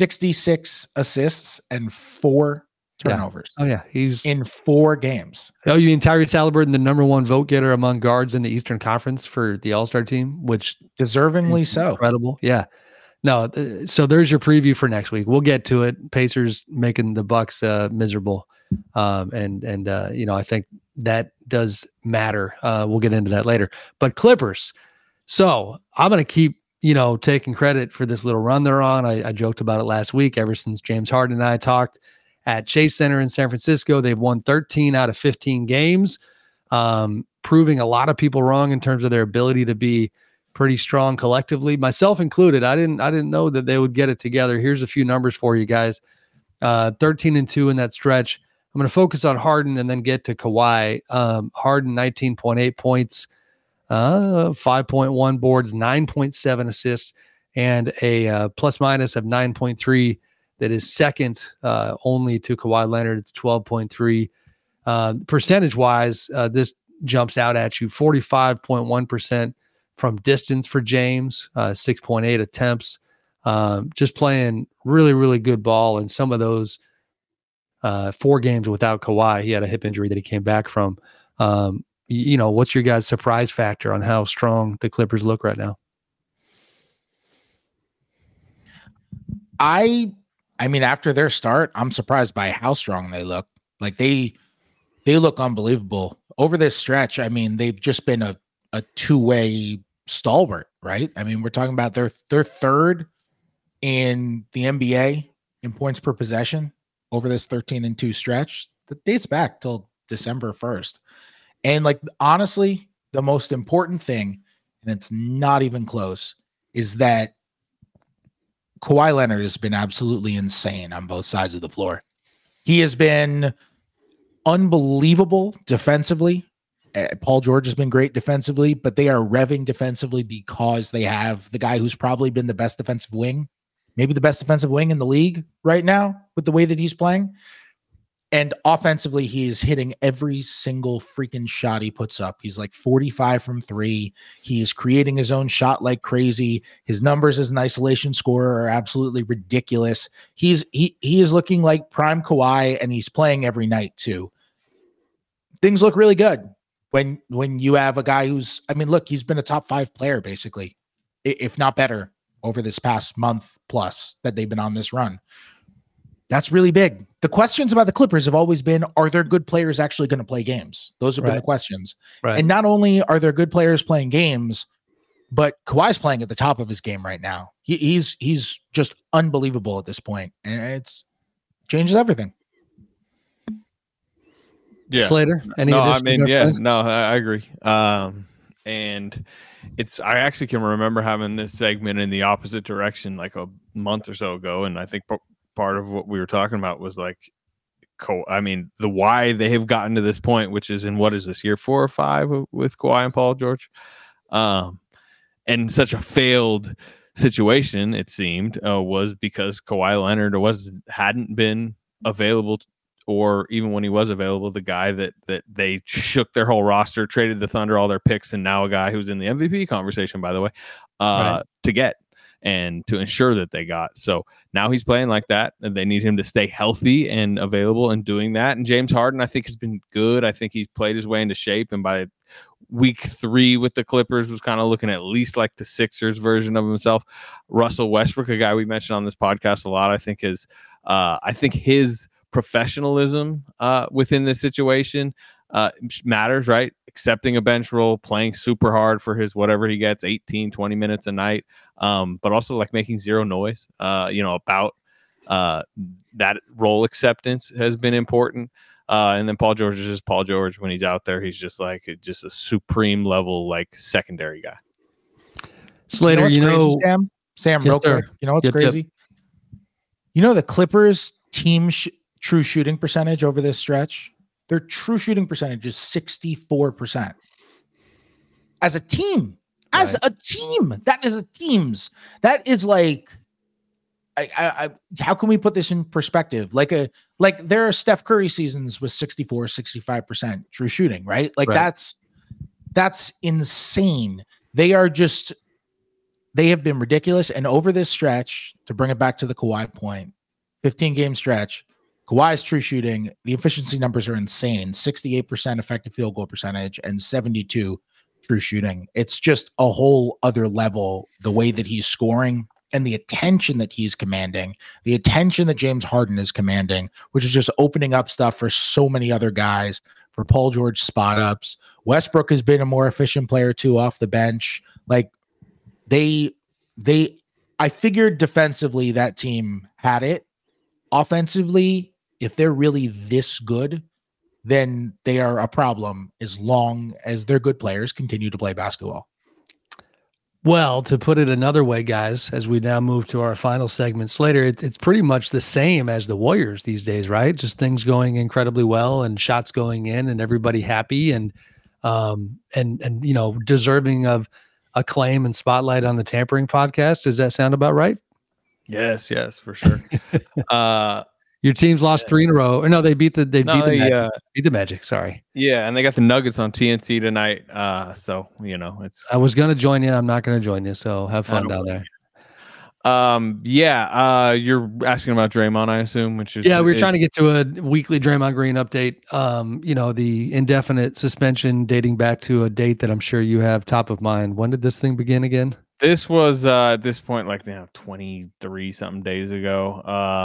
66 assists and 4 turnovers. Oh yeah, he's in 4 games. Oh, you mean Tyrese Halliburton, the number 1 vote getter among guards in the Eastern Conference for the All-Star team, which deservingly so. Incredible. Yeah. No, so there's your preview for next week. We'll get to it. Pacers making the Bucks miserable. And I think that does matter. We'll get into that later. But Clippers. So I'm going to keep taking credit for this little run they're on. I joked about it last week. Ever since James Harden and I talked at Chase Center in San Francisco, they've won 13 out of 15 games, proving a lot of people wrong in terms of their ability to be pretty strong collectively, myself included. I didn't know that they would get it together. Here's a few numbers for you guys. 13-2 in that stretch. I'm going to focus on Harden and then get to Kawhi. Harden, 19.8 points, 5.1 boards, 9.7 assists, and a plus minus of 9.3 that is second only to Kawhi Leonard. It's 12.3. Percentage-wise, this jumps out at you. 45.1% from distance for James, 6.8 attempts. Just playing really, really good ball. And some of those 4 games without Kawhi, he had a hip injury that he came back from. What's your guys' surprise factor on how strong the Clippers look right now? I mean, after their start, I'm surprised by how strong they look. Like they look unbelievable over this stretch. I mean, they've just been a two-way stalwart, right? I mean, we're talking about they're third in the NBA in points per possession over this 13-2 stretch that dates back till December 1st. And like, honestly, the most important thing, and it's not even close, is that Kawhi Leonard has been absolutely insane on both sides of the floor. He has been unbelievable defensively. Paul George has been great defensively, but they are revving defensively because they have the guy who's probably been the best defensive wing, maybe the best defensive wing in the league right now with the way that he's playing. And offensively, he is hitting every single freaking shot he puts up. He's like 45 from 3. He is creating his own shot like crazy. His numbers as an isolation scorer are absolutely ridiculous. He is looking like prime Kawhi, and he's playing every night too. Things look really good when you have a guy who's, I mean, look, he's been a top 5 player basically, if not better, over this past month plus that they've been on this run. That's really big. The questions about the Clippers have always been, are there good players actually going to play games? Those have been the questions. Right. And not only are there good players playing games, but Kawhi's playing at the top of his game right now. He's just unbelievable at this point, and it's changes everything. Yeah. Slater, I agree. And I actually can remember having this segment in the opposite direction like a month or so ago, and I think part of what we were talking about was like, the why they have gotten to this point, which is in what is this, year 4 or 5 with Kawhi and Paul George, and such a failed situation it seemed was because Kawhi Leonard hadn't been available, or even when he was available, the guy that they shook their whole roster, traded the Thunder all their picks, and now a guy who's in the MVP conversation, by the way, to get and to ensure that they got. So now he's playing like that, and they need him to stay healthy and available and doing that. And James Harden, I think, has been good. I think he's played his way into shape, and by week 3 with the Clippers was kind of looking at least like the Sixers version of himself. Russell Westbrook, a guy we mentioned on this podcast a lot, I think his professionalism within this situation matters, right? Accepting a bench role, playing super hard for his whatever he gets, 18, 20 minutes a night, but also like making zero noise, about that role acceptance has been important. And then Paul George is just Paul George. When he's out there, he's just a supreme level, like secondary guy. Slater, Sam, real quick, you know what's crazy? Yep. The Clippers team true shooting percentage over this stretch, their true shooting percentage is 64%. As a team, that is a team's. That is like, how can we put this in perspective? Like there are Steph Curry seasons with 64, 65% true shooting, right? That's insane. They have been ridiculous. And over this stretch, to bring it back to the Kawhi point, 15-game stretch, Kawhi's true shooting, the efficiency numbers are insane. 68% effective field goal percentage and 72 true shooting. It's just a whole other level, the way that he's scoring and the attention that he's commanding, the attention that James Harden is commanding, which is just opening up stuff for so many other guys, for Paul George spot ups. Westbrook has been a more efficient player too off the bench. Like they I figured defensively that team had it. Offensively, if they're really this good, then they are a problem as long as their good players continue to play basketball. Well, to put it another way, guys, as we now move to our final segment, Slater, it's pretty much the same as the Warriors these days, right? Just things going incredibly well and shots going in and everybody happy and deserving of acclaim and spotlight on the Tampering Podcast. Does that sound about right? Yes, for sure. Your team's lost 3 in a row. Or no, they beat the Magic. Beat the Magic. Sorry. Yeah, and they got the Nuggets on TNT tonight. So it's. I was gonna join you. I'm not gonna join you. So have fun down there. You're asking about Draymond, I assume, which is we were trying to get to a weekly Draymond Green update. The indefinite suspension dating back to a date that I'm sure you have top of mind. When did this thing begin again? This was at this point 23 something days ago.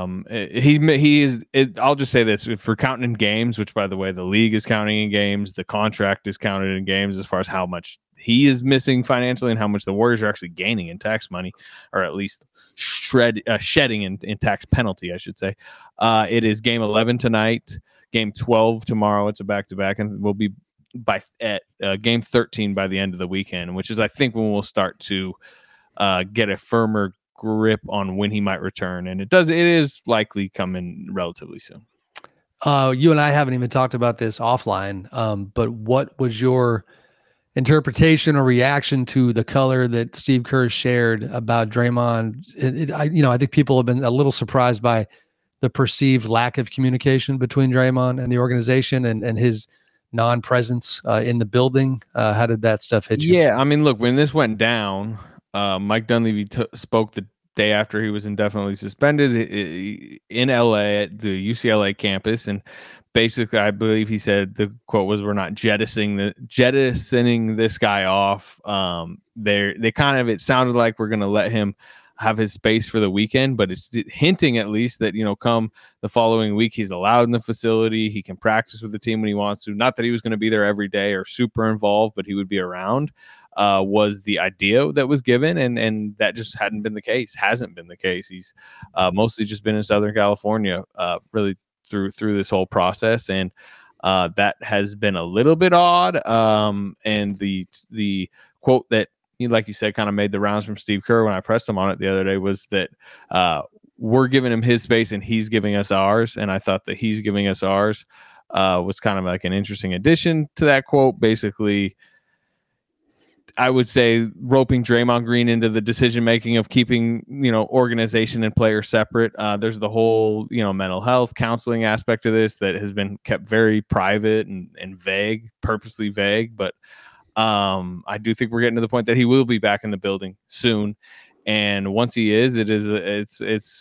I'll just say this: if we're counting in games, which by the way, the league is counting in games, the contract is counted in games as far as how much he is missing financially and how much the Warriors are actually gaining in tax money, or at least shedding in tax penalty, I should say. It is game 11 tonight, game 12 tomorrow. It's a back-to-back, and we'll be at game 13 by the end of the weekend, which is I think when we'll start to get a firmer grip on when he might return, and it is likely coming relatively soon. You and I haven't even talked about this offline, but what was your interpretation or reaction to the color that Steve Kerr shared about Draymond? I think people have been a little surprised by the perceived lack of communication between Draymond and the organization and his non-presence in the building. How did that stuff hit you? Yeah, I mean, look, when this went down, Mike Dunleavy spoke the day after he was indefinitely suspended in LA at the UCLA campus, and basically, I believe he said the quote was, "We're not jettisoning this guy off." It sounded like we're going to let him have his space for the weekend, but it's hinting at least that, come the following week, he's allowed in the facility. He can practice with the team when he wants to. Not that he was going to be there every day or super involved, but he would be around, was the idea that was given. And that just hasn't been the case. He's mostly just been in Southern California, really through this whole process. And that has been a little bit odd. And the quote that, like you said, kind of made the rounds from Steve Kerr when I pressed him on it the other day was that we're giving him his space and he's giving us ours. And I thought that he's giving us ours was kind of like an interesting addition to that quote. Basically, I would say roping Draymond Green into the decision-making of keeping, organization and players separate. There's the whole, mental health counseling aspect of this that has been kept very private and vague, purposely vague. But I do think we're getting to the point that he will be back in the building soon. And once he is, it's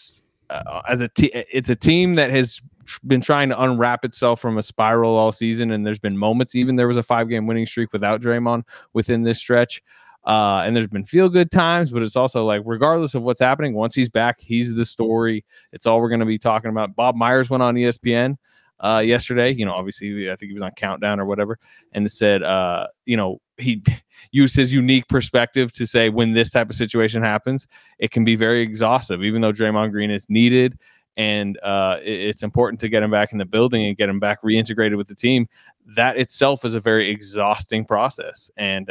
a team that has been trying to unwrap itself from a spiral all season. And there's been moments, even there was a 5-game winning streak without Draymond within this stretch. And there's been feel good times, but it's also like, regardless of what's happening, once he's back, he's the story. It's all we're going to be talking about. Bob Myers went on ESPN yesterday, obviously I think he was on Countdown or whatever, and said, he used his unique perspective to say when this type of situation happens, it can be very exhaustive, even though Draymond Green is needed. And it's important to get him back in the building and get him back reintegrated with the team. That itself is a very exhausting process. And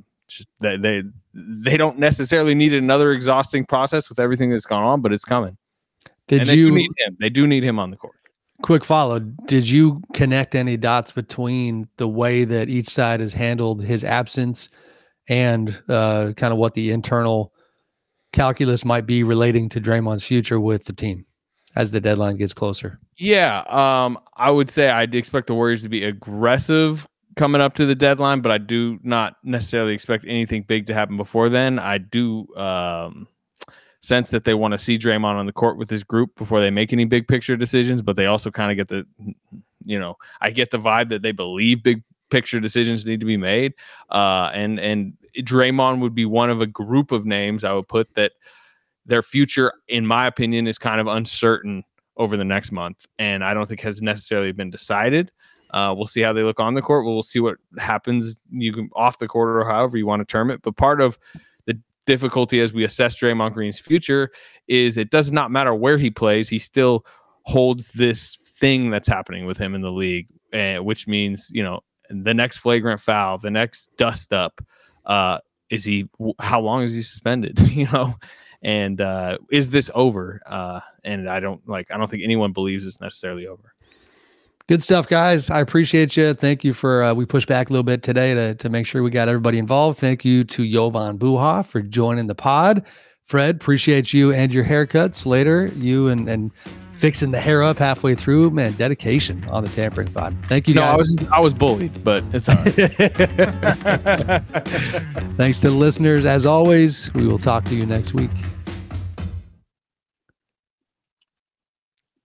they don't necessarily need another exhausting process with everything that's gone on, but it's coming. They do need him on the court. Quick follow. Did you connect any dots between the way that each side has handled his absence and kind of what the internal calculus might be relating to Draymond's future with the team as the deadline gets closer? Yeah. I would say I'd expect the Warriors to be aggressive coming up to the deadline, but I do not necessarily expect anything big to happen before then. I do sense that they want to see Draymond on the court with his group before they make any big picture decisions, but they also kind of get I get the vibe that they believe big picture decisions need to be made. And Draymond would be one of a group of names I would put that their future, in my opinion, is kind of uncertain over the next month. And I don't think has necessarily been decided. We'll see how they look on the court. We'll see what happens. You can off the court or however you want to term it. But part of difficulty as we assess Draymond Green's future is it does not matter where he plays. He still holds this thing that's happening with him in the league, which means, the next flagrant foul, the next dust up, how long is he suspended? And is this over? And I don't think anyone believes it's necessarily over. Good stuff, guys. I appreciate you. Thank you for, we pushed back a little bit today to make sure we got everybody involved. Thank you to Jovan Buha for joining the pod. Fred, appreciate you and your haircuts later. You and fixing the hair up halfway through, man, dedication on the Tampering Pod. Thank you, guys. I was bullied, but it's all right. Thanks to the listeners. As always, we will talk to you next week.